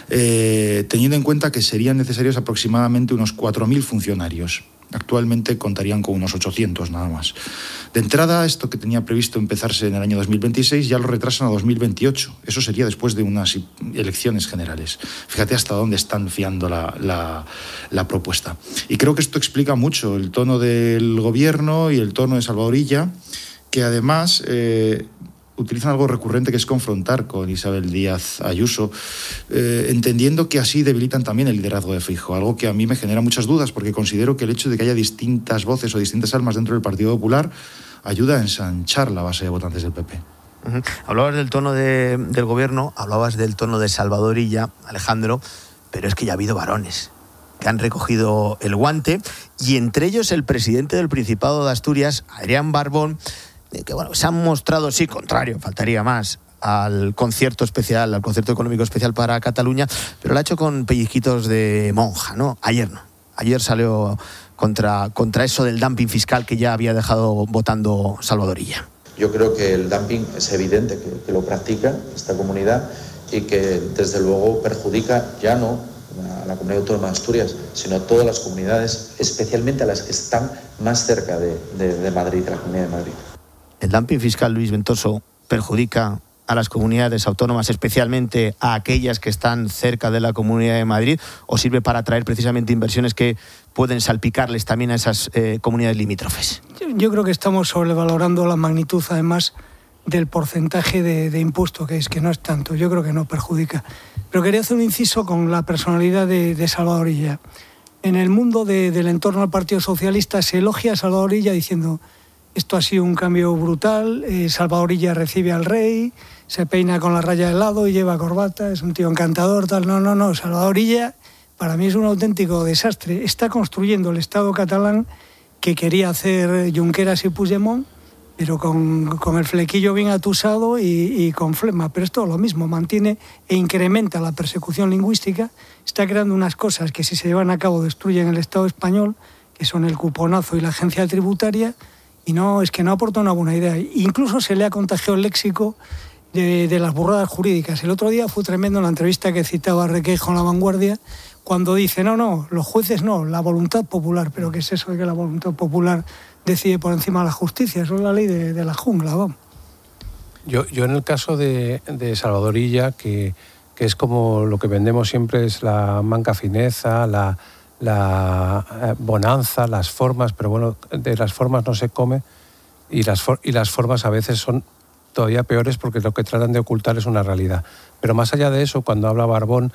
teniendo en cuenta que serían necesarios aproximadamente unos 4.000 funcionarios. Actualmente contarían con unos 800 nada más. De entrada, esto que tenía previsto empezarse en el año 2026 ya lo retrasan a 2028. Eso sería después de unas elecciones generales. Fíjate hasta dónde están fiando la propuesta. Y creo que esto explica mucho el tono del gobierno y el tono de Salvador Illa, que además utilizan algo recurrente, que es confrontar con Isabel Díaz Ayuso, entendiendo que así debilitan también el liderazgo de Feijóo, algo que a mí me genera muchas dudas, porque considero que el hecho de que haya distintas voces o distintas almas dentro del Partido Popular ayuda a ensanchar la base de votantes del PP. Hablabas del tono del gobierno, hablabas del tono de Salvador Illa, Alejandro, pero es que ya ha habido varones que han recogido el guante, y entre ellos el presidente del Principado de Asturias, Adrián Barbón, que bueno, se han mostrado, sí, contrario, faltaría más, al concierto especial, al concierto económico especial para Cataluña, pero lo ha hecho con pellizquitos de monja, ¿no? Ayer salió contra eso del dumping fiscal que ya había dejado votando Salvador Illa. Yo creo que el dumping es evidente que lo practica esta comunidad y que desde luego perjudica ya no a la Comunidad Autónoma de Asturias, sino a todas las comunidades, especialmente a las que están más cerca de Madrid, de la Comunidad de Madrid. El dumping fiscal, Luis Ventoso, perjudica a las comunidades autónomas, especialmente a aquellas que están cerca de la Comunidad de Madrid, o sirve para atraer precisamente inversiones que pueden salpicarles también a esas comunidades limítrofes? Yo creo que estamos sobrevalorando la magnitud, además, del porcentaje de impuesto que no es tanto. Yo creo que no perjudica. Pero quería hacer un inciso con la personalidad de Salvador Illa. En el mundo del entorno al Partido Socialista se elogia a Salvador Illa diciendo: esto ha sido un cambio brutal, Salvador Illa recibe al rey, se peina con la raya de lado y lleva corbata, es un tío encantador, tal. No, Salvador Illa para mí es un auténtico desastre. Está construyendo el Estado catalán que quería hacer Junqueras y Puigdemont, pero con el flequillo bien atusado y con flema. Pero esto es lo mismo, mantiene e incrementa la persecución lingüística, está creando unas cosas que, si se llevan a cabo, destruyen el Estado español, que son el cuponazo y la agencia tributaria, y no aporta una buena idea. Incluso se le ha contagiado el léxico de las burradas jurídicas. El otro día fue tremendo la entrevista que citaba Requeijo en La Vanguardia, cuando dice: no, los jueces no, la voluntad popular. ¿Pero qué es eso de que la voluntad popular decide por encima de la justicia? Eso es la ley de la jungla, vamos. Yo en el caso de Salvador Illa, que es como lo que vendemos siempre, es la manca fineza, la bonanza, las formas, pero bueno, de las formas no se come, y las formas a veces son todavía peores, porque lo que tratan de ocultar es una realidad. Pero más allá de eso, cuando habla Barbón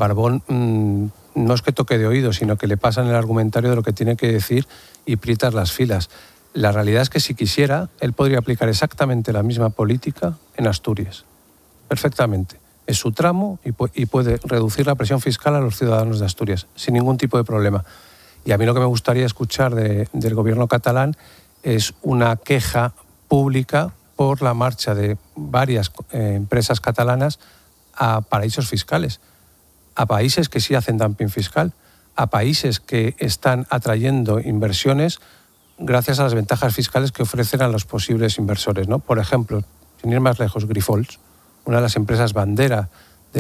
no es que toque de oído, sino que le pasan el argumentario de lo que tiene que decir y prietas las filas. La realidad es que, si quisiera, él podría aplicar exactamente la misma política en Asturias. Perfectamente. Es su tramo y puede reducir la presión fiscal a los ciudadanos de Asturias sin ningún tipo de problema. Y a mí lo que me gustaría escuchar del gobierno catalán es una queja pública por la marcha de varias empresas catalanas a paraísos fiscales, a países que sí hacen dumping fiscal, a países que están atrayendo inversiones gracias a las ventajas fiscales que ofrecen a los posibles inversores, ¿no? Por ejemplo, sin ir más lejos, Grifols, una de las empresas bandera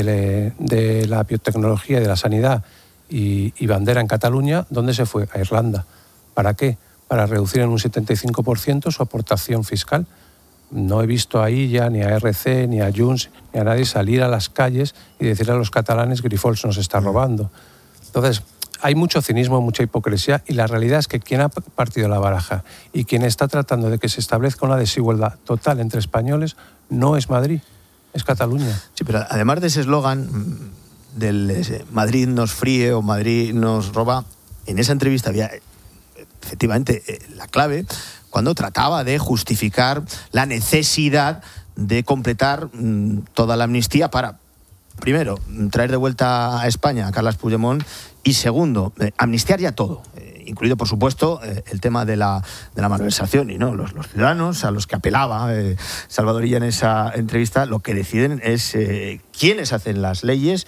de la biotecnología y de la sanidad y bandera en Cataluña, ¿dónde se fue? A Irlanda. ¿Para qué? Para reducir en un 75% su aportación fiscal. No he visto ahí ya ni a RC, ni a Junts, ni a nadie salir a las calles y decirle a los catalanes: Grifols nos está robando. Entonces, hay mucho cinismo, mucha hipocresía, y la realidad es que quien ha partido la baraja y quien está tratando de que se establezca una desigualdad total entre españoles no es Madrid, es Cataluña. Sí, pero además de ese eslogan del Madrid nos fríe o Madrid nos roba, en esa entrevista había efectivamente la clave cuando trataba de justificar la necesidad de completar toda la amnistía para, primero, traer de vuelta a España a Carles Puigdemont, y segundo, amnistiar ya todo, incluido, por supuesto, el tema de la malversación. Y no, los ciudadanos a los que apelaba Salvador Illa en esa entrevista, lo que deciden es quiénes hacen las leyes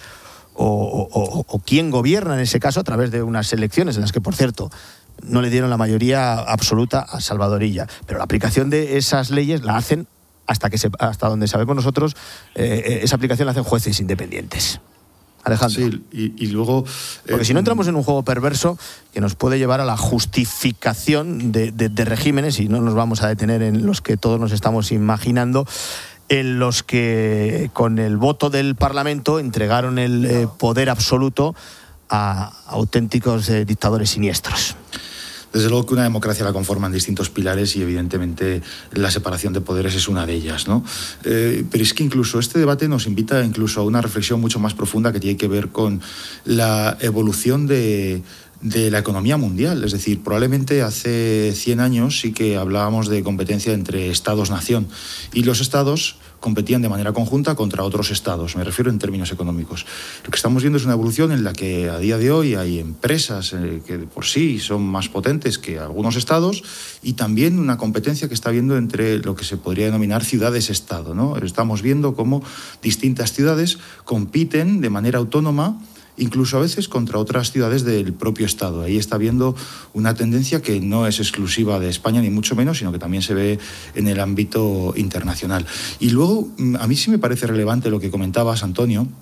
o quién gobierna en ese caso, a través de unas elecciones en las que, por cierto, no le dieron la mayoría absoluta a Salvador Illa. Pero la aplicación de esas leyes la hacen, hasta donde sabemos nosotros, esa aplicación la hacen jueces independientes. Alejandro. Sí, y luego... Porque si no, entramos en un juego perverso que nos puede llevar a la justificación de regímenes, y no nos vamos a detener en los que todos nos estamos imaginando, en los que con el voto del Parlamento entregaron el poder absoluto a auténticos dictadores siniestros. Desde luego que una democracia la conforman distintos pilares y evidentemente la separación de poderes es una de ellas, ¿no? Pero es que incluso este debate nos invita incluso a una reflexión mucho más profunda que tiene que ver con la evolución de la economía mundial. Es decir, probablemente hace 100 años sí que hablábamos de competencia entre estados-nación, y los estados competían de manera conjunta contra otros estados, me refiero en términos económicos. Lo que estamos viendo es una evolución en la que a día de hoy hay empresas que de por sí son más potentes que algunos estados, y también una competencia que está habiendo entre lo que se podría denominar ciudades-estado, ¿no? Estamos viendo cómo distintas ciudades compiten de manera autónoma, incluso a veces contra otras ciudades del propio Estado. Ahí está habiendo una tendencia que no es exclusiva de España, ni mucho menos, sino que también se ve en el ámbito internacional. Y luego, a mí sí me parece relevante lo que comentabas, Antonio,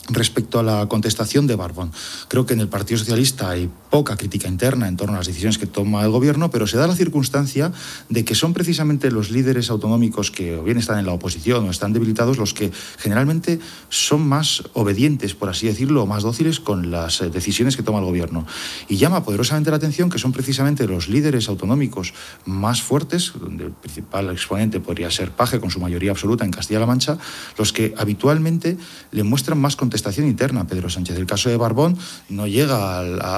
Respecto a la contestación de Barbón, creo que en el Partido Socialista hay poca crítica interna en torno a las decisiones que toma el gobierno, pero se da la circunstancia de que son precisamente los líderes autonómicos que o bien están en la oposición o están debilitados los que generalmente son más obedientes, por así decirlo, o más dóciles con las decisiones que toma el gobierno. Y llama poderosamente la atención que son precisamente los líderes autonómicos más fuertes, donde el principal exponente podría ser Paje con su mayoría absoluta en Castilla-La Mancha, los que habitualmente le muestran más contestación interna a Pedro Sánchez. El caso de Barbón no llega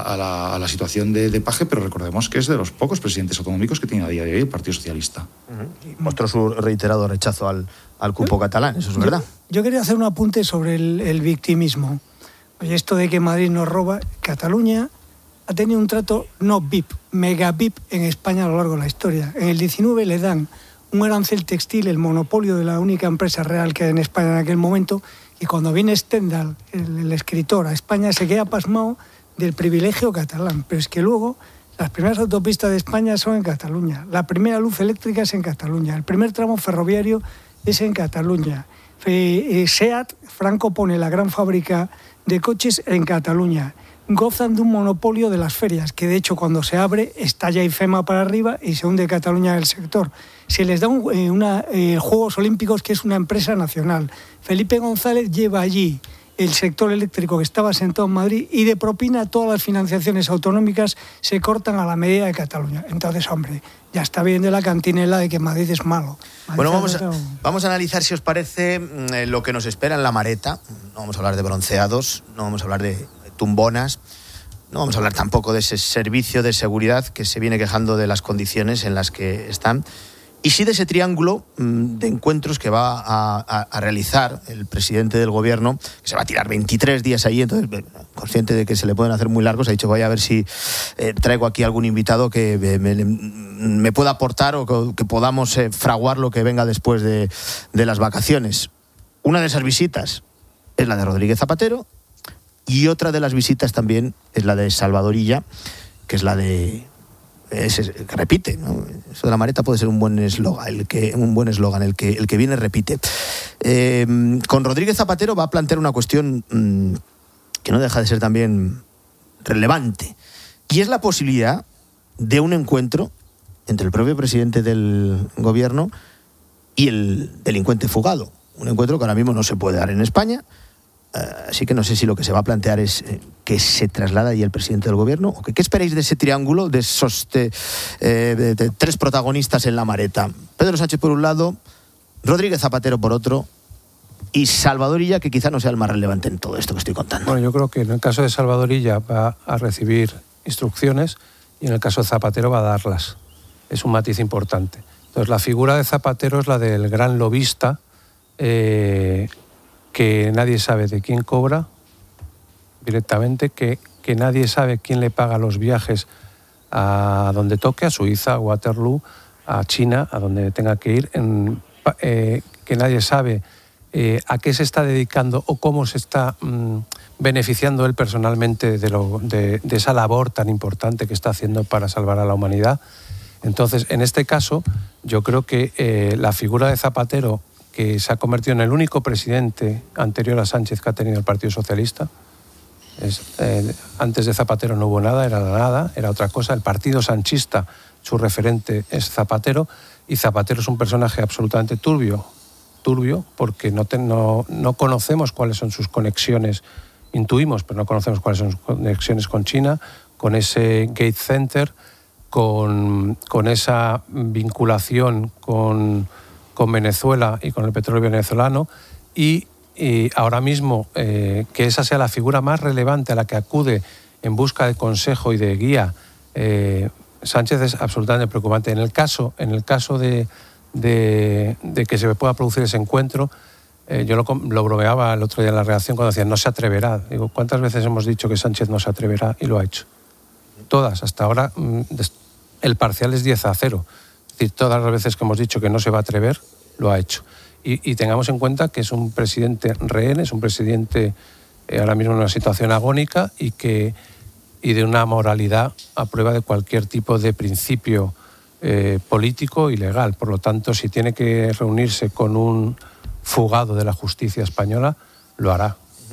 a la situación de Paje, pero recordemos que es de los pocos presidentes autonómicos que tiene a día de hoy el Partido Socialista. Y mostró su reiterado rechazo al cupo catalán, eso es verdad. Yo quería hacer un apunte sobre el victimismo. Oye, esto de que Madrid nos roba, Cataluña ha tenido un trato no VIP, mega VIP en España a lo largo de la historia. En el 19 le dan un arancel textil, el monopolio de la única empresa real que hay en España en aquel momento. Y cuando viene Stendhal, el escritor, a España, se queda pasmado del privilegio catalán. Pero es que luego las primeras autopistas de España son en Cataluña, la primera luz eléctrica es en Cataluña, el primer tramo ferroviario es en Cataluña. SEAT, Franco pone la gran fábrica de coches en Cataluña. Gozan de un monopolio de las ferias, que de hecho cuando se abre estalla IFEMA para arriba y se hunde Cataluña en el sector. Se les da Juegos Olímpicos, que es una empresa nacional. Felipe González lleva allí el sector eléctrico que estaba sentado en Madrid y de propina todas las financiaciones autonómicas se cortan a la medida de Cataluña. Entonces, hombre, ya está bien de la cantinela de que Madrid es malo. Bueno, vamos a analizar, si os parece, lo que nos espera en la Mareta. No vamos a hablar de bronceados, no vamos a hablar de tumbonas, no vamos a hablar tampoco de ese servicio de seguridad que se viene quejando de las condiciones en las que están, y sí de ese triángulo de encuentros que va a realizar el presidente del gobierno, que se va a tirar 23 días ahí. Entonces, consciente de que se le pueden hacer muy largos, ha dicho, voy a ver si traigo aquí algún invitado que me pueda aportar o que podamos fraguar lo que venga después de las vacaciones. Una de esas visitas es la de Rodríguez Zapatero, y otra de las visitas también es la de Salvador Illa, que es la de... que repite, ¿no? Eso de la Mareta puede ser un buen eslogan, el que viene repite. Con Rodríguez Zapatero va a plantear una cuestión que no deja de ser también relevante, y es la posibilidad de un encuentro entre el propio presidente del gobierno y el delincuente fugado. Un encuentro que ahora mismo no se puede dar en España. Así que no sé si lo que se va a plantear es que se traslada ahí el presidente del gobierno. ¿O qué esperáis de ese triángulo, de esos de tres protagonistas en la Mareta? Pedro Sánchez por un lado, Rodríguez Zapatero por otro, y Salvador Illa, que quizá no sea el más relevante en todo esto que estoy contando. Bueno, yo creo que en el caso de Salvador Illa va a recibir instrucciones y en el caso de Zapatero va a darlas. Es un matiz importante. Entonces, la figura de Zapatero es la del gran lobista, que nadie sabe de quién cobra directamente, que nadie sabe quién le paga los viajes a donde toque, a Suiza, a Waterloo, a China, a donde tenga que ir, que nadie sabe a qué se está dedicando o cómo se está beneficiando él personalmente de esa labor tan importante que está haciendo para salvar a la humanidad. Entonces, en este caso, yo creo que la figura de Zapatero, que se ha convertido en el único presidente anterior a Sánchez que ha tenido el Partido Socialista. Antes de Zapatero no hubo nada, era otra cosa. El Partido Sanchista, su referente es Zapatero, y Zapatero es un personaje absolutamente turbio porque no conocemos cuáles son sus conexiones, intuimos, pero no conocemos cuáles son sus conexiones con China, con ese Gate Center, con esa vinculación con Venezuela y con el petróleo venezolano, y ahora mismo que esa sea la figura más relevante a la que acude en busca de consejo y de guía, Sánchez, es absolutamente preocupante. En el caso de que se pueda producir ese encuentro, yo lo bromeaba el otro día en la redacción cuando decían no se atreverá. Digo, ¿cuántas veces hemos dicho que Sánchez no se atreverá? Y lo ha hecho. Todas, hasta ahora el parcial es 10-0. Es decir, todas las veces que hemos dicho que no se va a atrever, lo ha hecho. Y tengamos en cuenta que es un presidente rehén, es un presidente ahora mismo en una situación agónica y de una moralidad a prueba de cualquier tipo de principio político y legal. Por lo tanto, si tiene que reunirse con un fugado de la justicia española, lo hará.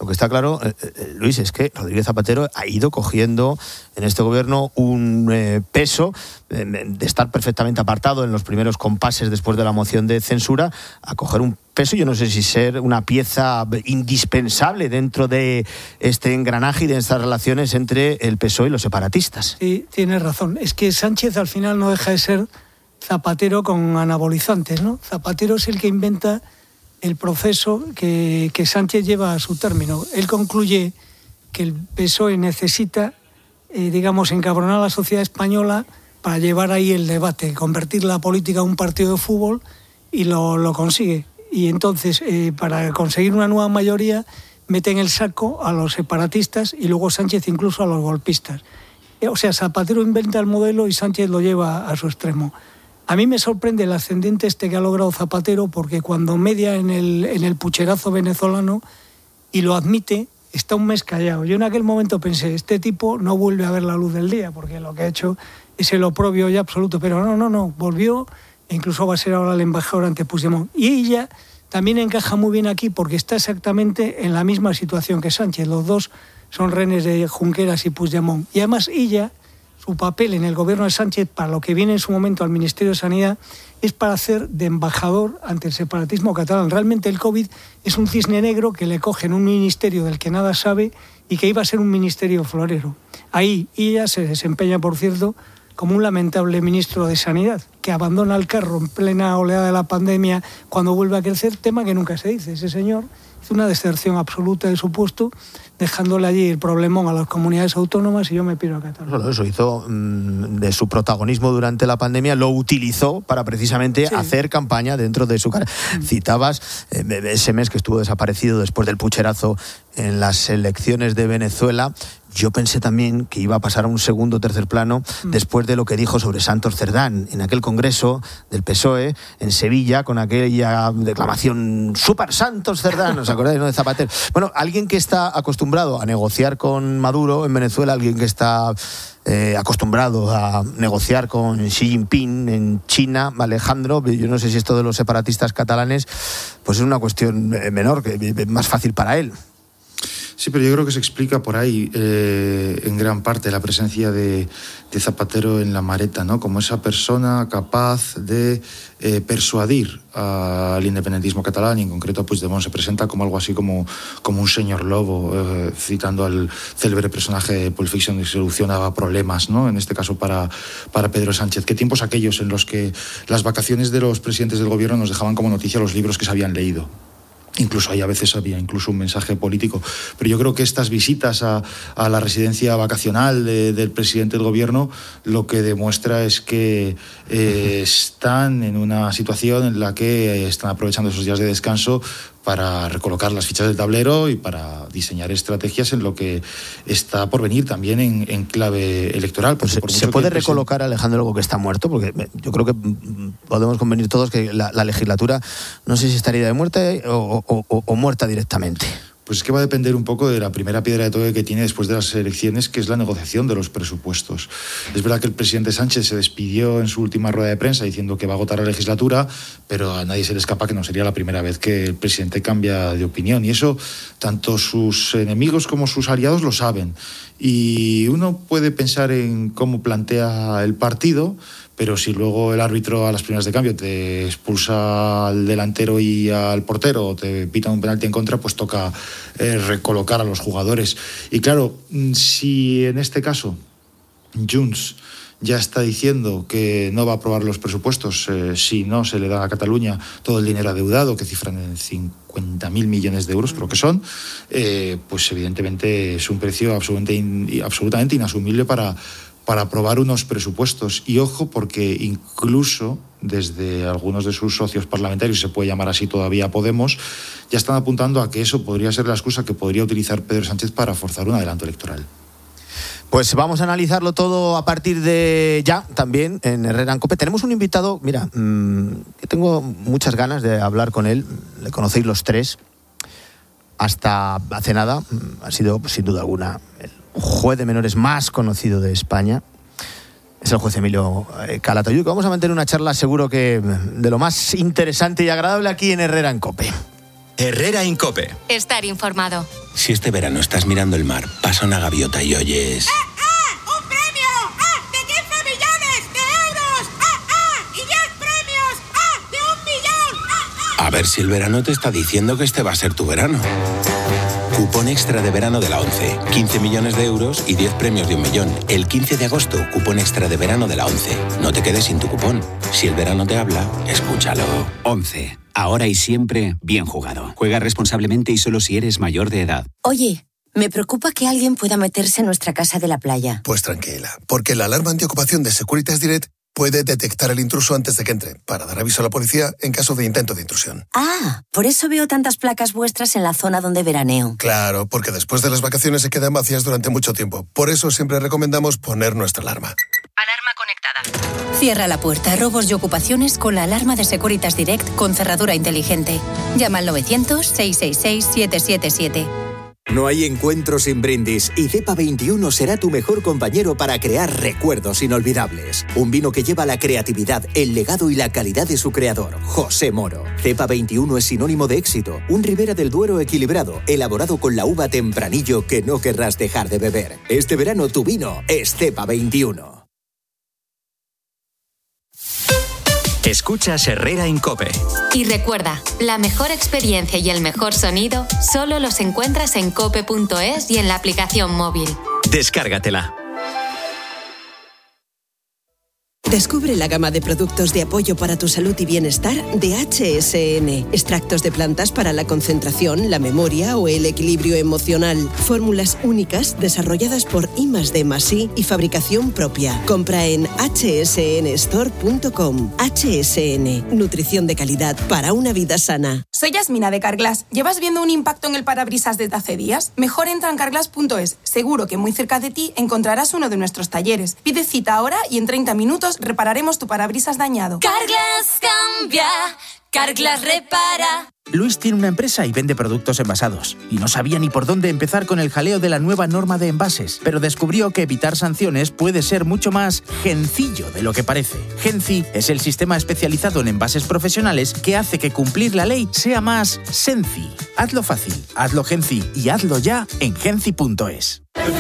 Lo que está claro, Luis, es que Rodríguez Zapatero ha ido cogiendo en este gobierno un peso de estar perfectamente apartado en los primeros compases después de la moción de censura, a coger un peso, yo no sé si ser una pieza indispensable dentro de este engranaje y de estas relaciones entre el PSOE y los separatistas. Sí, tienes razón. Es que Sánchez al final no deja de ser Zapatero con anabolizantes, ¿no? Zapatero es el que inventa el proceso que Sánchez lleva a su término. Él concluye que el PSOE necesita, encabronar a la sociedad española para llevar ahí el debate, convertir la política en un partido de fútbol, y lo consigue. Y entonces, para conseguir una nueva mayoría, mete en el saco a los separatistas y luego Sánchez incluso a los golpistas. O sea, Zapatero inventa el modelo y Sánchez lo lleva a su extremo. A mí me sorprende el ascendente que ha logrado Zapatero, porque cuando media en el pucherazo venezolano y lo admite, está un mes callado. Yo en aquel momento pensé, este tipo no vuelve a ver la luz del día, porque lo que ha hecho es el oprobio ya absoluto. Pero no, volvió, e incluso va a ser ahora el embajador ante Puigdemont. Y ella también encaja muy bien aquí, porque está exactamente en la misma situación que Sánchez. Los dos son rehenes de Junqueras y Puigdemont. Y además ella, su papel en el gobierno de Sánchez, para lo que viene en su momento al Ministerio de Sanidad, es para hacer de embajador ante el separatismo catalán. Realmente el COVID es un cisne negro que le coge en un ministerio del que nada sabe y que iba a ser un ministerio florero. Ahí ella se desempeña, por cierto, como un lamentable ministro de Sanidad, que abandona el carro en plena oleada de la pandemia cuando vuelve a crecer, tema que nunca se dice. Ese señor hizo una deserción absoluta de su puesto, dejándole allí el problemón a las comunidades autónomas, y yo me piro a Cataluña. Bueno, eso hizo de su protagonismo durante la pandemia, lo utilizó para precisamente hacer campaña dentro de su cara. Citabas ese mes que estuvo desaparecido después del pucherazo en las elecciones de Venezuela. Yo pensé también que iba a pasar a un segundo o tercer plano después de lo que dijo sobre Santos Cerdán en aquel congreso del PSOE en Sevilla, con aquella declamación "Super Santos Cerdán", ¿os acordáis, no, de Zapatero? Bueno, alguien que está acostumbrado a negociar con Maduro en Venezuela, alguien que está acostumbrado a negociar con Xi Jinping en China, Alejandro, yo no sé si esto de los separatistas catalanes pues es una cuestión menor, que más fácil para él. Sí, pero yo creo que se explica por ahí en gran parte la presencia de Zapatero en la Mareta, ¿no? Como esa persona capaz de persuadir al independentismo catalán, y en concreto a Puigdemont. Se presenta como algo así como un señor lobo, citando al célebre personaje de Pulp Fiction, que solucionaba problemas, ¿no? En este caso para Pedro Sánchez. ¿Qué tiempos aquellos en los que las vacaciones de los presidentes del gobierno nos dejaban como noticia los libros que se habían leído? Incluso ahí a veces había incluso un mensaje político. Pero yo creo que estas visitas a la residencia vacacional del presidente del gobierno lo que demuestra es que están en una situación en la que están aprovechando esos días de descanso para recolocar las fichas del tablero y para diseñar estrategias en lo que está por venir también en clave electoral. Pues ¿se puede recolocar, Alejandro, algo que está muerto? Porque yo creo que podemos convenir todos que la legislatura no sé si estaría de muerte o muerta directamente. Pues es que va a depender un poco de la primera piedra de toque que tiene después de las elecciones, que es la negociación de los presupuestos. Es verdad que el presidente Sánchez se despidió en su última rueda de prensa diciendo que va a agotar la legislatura, pero a nadie se le escapa que no sería la primera vez que el presidente cambia de opinión. Y eso tanto sus enemigos como sus aliados lo saben. Y uno puede pensar en cómo plantea el partido, pero si luego el árbitro a las primeras de cambio te expulsa al delantero y al portero, o te pita un penalti en contra, pues toca recolocar a los jugadores. Y claro, si en este caso Junts ya está diciendo que no va a aprobar los presupuestos si no se le da a Cataluña todo el dinero adeudado, que cifran en 50.000 millones de euros, creo que son, pues evidentemente es un precio absolutamente inasumible para aprobar unos presupuestos. Y ojo, porque incluso desde algunos de sus socios parlamentarios, se puede llamar así todavía Podemos, ya están apuntando a que eso podría ser la excusa que podría utilizar Pedro Sánchez para forzar un adelanto electoral. Pues vamos a analizarlo todo a partir de ya, también en Herrera en COPE. Tenemos un invitado, mira, que tengo muchas ganas de hablar con él. Le conocéis los tres. Hasta hace nada ha sido, sin duda alguna, el juez de menores más conocido de España. Es el juez Emilio Calatayud, que vamos a mantener una charla seguro que de lo más interesante y agradable aquí en Herrera en COPE. Herrera Incope. Estar informado. Si este verano estás mirando el mar, pasa una gaviota y oyes... ¡Un premio! ¡De 15 millones de euros! ¡Y 10 premios! ¡De 1 millón! A ver si el verano te está diciendo que este va a ser tu verano. Cupón extra de verano de la ONCE. 15 millones de euros y 10 premios de 1 millón. El 15 de agosto, cupón extra de verano de la ONCE. No te quedes sin tu cupón. Si el verano te habla, escúchalo. ONCE. Ahora y siempre, bien jugado. Juega responsablemente y solo si eres mayor de edad. Oye, me preocupa que alguien pueda meterse en nuestra casa de la playa. Pues tranquila, porque la alarma antiocupación de Securitas Direct puede detectar el intruso antes de que entre, para dar aviso a la policía en caso de intento de intrusión. Ah, por eso veo tantas placas vuestras en la zona donde veraneo. Claro, porque después de las vacaciones se quedan vacías durante mucho tiempo. Por eso siempre recomendamos poner nuestra alarma. Alarma conectada. Cierra la puerta a robos y ocupaciones con la alarma de Securitas Direct con cerradura inteligente. Llama al 900-666-777. No hay encuentro sin brindis y Cepa 21 será tu mejor compañero para crear recuerdos inolvidables. Un vino que lleva la creatividad, el legado y la calidad de su creador, José Moro. Cepa 21 es sinónimo de éxito, un Ribera del Duero equilibrado, elaborado con la uva Tempranillo que no querrás dejar de beber. Este verano tu vino es Cepa 21. Escuchas Herrera Incope. Y recuerda, la mejor experiencia y el mejor sonido solo los encuentras en cope.es y en la aplicación móvil. Descárgatela. Descubre la gama de productos de apoyo para tu salud y bienestar de HSN. Extractos de plantas para la concentración, la memoria o el equilibrio emocional. Fórmulas únicas desarrolladas por I+D+I y fabricación propia. Compra en hsnstore.com. HSN. Nutrición de calidad para una vida sana. Soy Yasmina de Carglass. ¿Llevas viendo un impacto en el parabrisas desde hace días? Mejor entra en carglass.es. Seguro que muy cerca de ti encontrarás uno de nuestros talleres. Pide cita ahora y en 30 minutos repararemos tu parabrisas dañado. Carglass cambia, Carglass repara. Luis tiene una empresa y vende productos envasados. Y no sabía ni por dónde empezar con el jaleo de la nueva norma de envases. Pero descubrió que evitar sanciones puede ser mucho más sencillo de lo que parece. Genci es el sistema especializado en envases profesionales que hace que cumplir la ley sea más senci. Hazlo fácil, hazlo Genci y hazlo ya en genci.es. En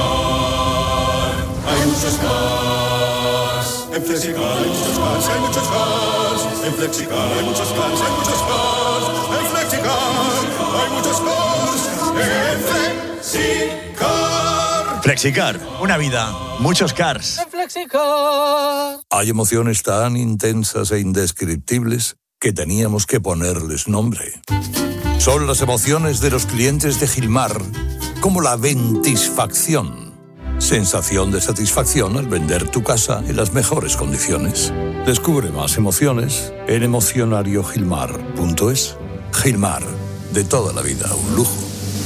Flexicar hay muchos cars, hay muchos cars. En Flexicar hay muchos cars, hay muchos cars. En Flexicar hay muchos cars. En Flexicar. Flexicar, una vida, muchos cars. En Flexicar. Hay emociones tan intensas e indescriptibles que teníamos que ponerles nombre. Son las emociones de los clientes de Gilmar, como la ventisfacción. Sensación de satisfacción al vender tu casa en las mejores condiciones. Descubre más emociones en emocionariogilmar.es. Gilmar, de toda la vida, un lujo.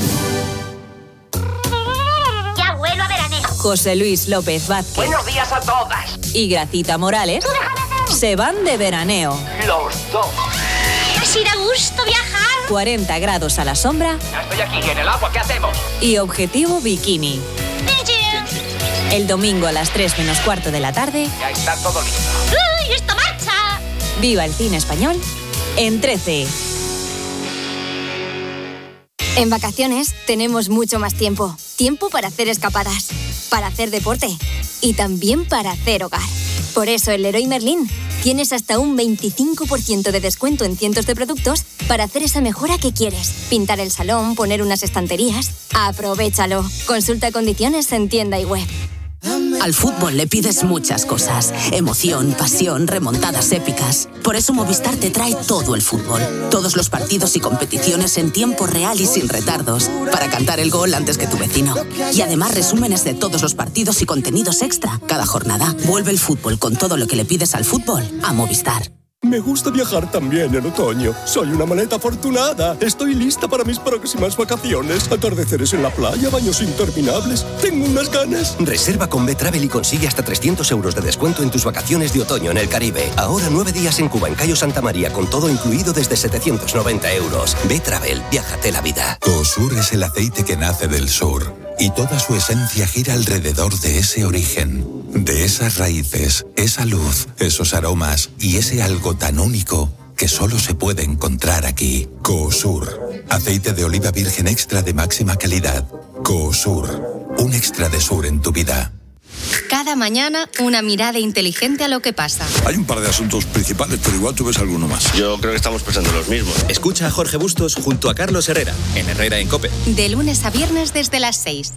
Ya vuelo a veraneo. José Luis López Vázquez. Buenos días a todas. Y Gracita Morales se van de veraneo. Los dos. Así da gusto viajar. 40 grados a la sombra. Ya estoy aquí en el agua, ¿qué hacemos? Y objetivo bikini. El domingo a las 3 menos cuarto de la tarde. Ya está todo listo. ¡Uy, esto marcha! Viva el cine español en 13. En vacaciones tenemos mucho más tiempo. Tiempo para hacer escapadas, para hacer deporte y también para hacer hogar. Por eso en Leroy Merlin tienes hasta un 25% de descuento en cientos de productos para hacer esa mejora que quieres. Pintar el salón, poner unas estanterías. Aprovéchalo. Consulta condiciones en tienda y web. Al fútbol le pides muchas cosas. Emoción, pasión, remontadas épicas. Por eso Movistar te trae todo el fútbol. Todos los partidos y competiciones en tiempo real y sin retardos. Para cantar el gol antes que tu vecino. Y además resúmenes de todos los partidos y contenidos extra. Cada jornada. Vuelve el fútbol con todo lo que le pides al fútbol a Movistar. Me gusta viajar también en otoño. Soy una maleta afortunada. Estoy lista para mis próximas vacaciones. Atardeceres en la playa, baños interminables. Tengo unas ganas. Reserva con Betravel y consigue hasta 300 euros de descuento en tus vacaciones de otoño en el Caribe. Ahora 9 días en Cuba, en Cayo Santa María, con todo incluido desde 790 euros. Betravel, viájate la vida. Cosur es el aceite que nace del sur. Y toda su esencia gira alrededor de ese origen, de esas raíces, esa luz, esos aromas y ese algo tan único que solo se puede encontrar aquí. Coosur, aceite de oliva virgen extra de máxima calidad. Coosur, un extra de sur en tu vida. Cada mañana, una mirada inteligente a lo que pasa. Hay un par de asuntos principales, pero igual tú ves alguno más. Yo creo que estamos pensando los mismos. Escucha a Jorge Bustos junto a Carlos Herrera, en Herrera en COPE. De lunes a viernes desde las 6.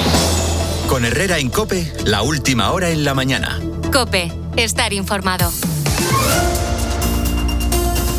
Con Herrera en COPE, la última hora en la mañana. COPE, estar informado.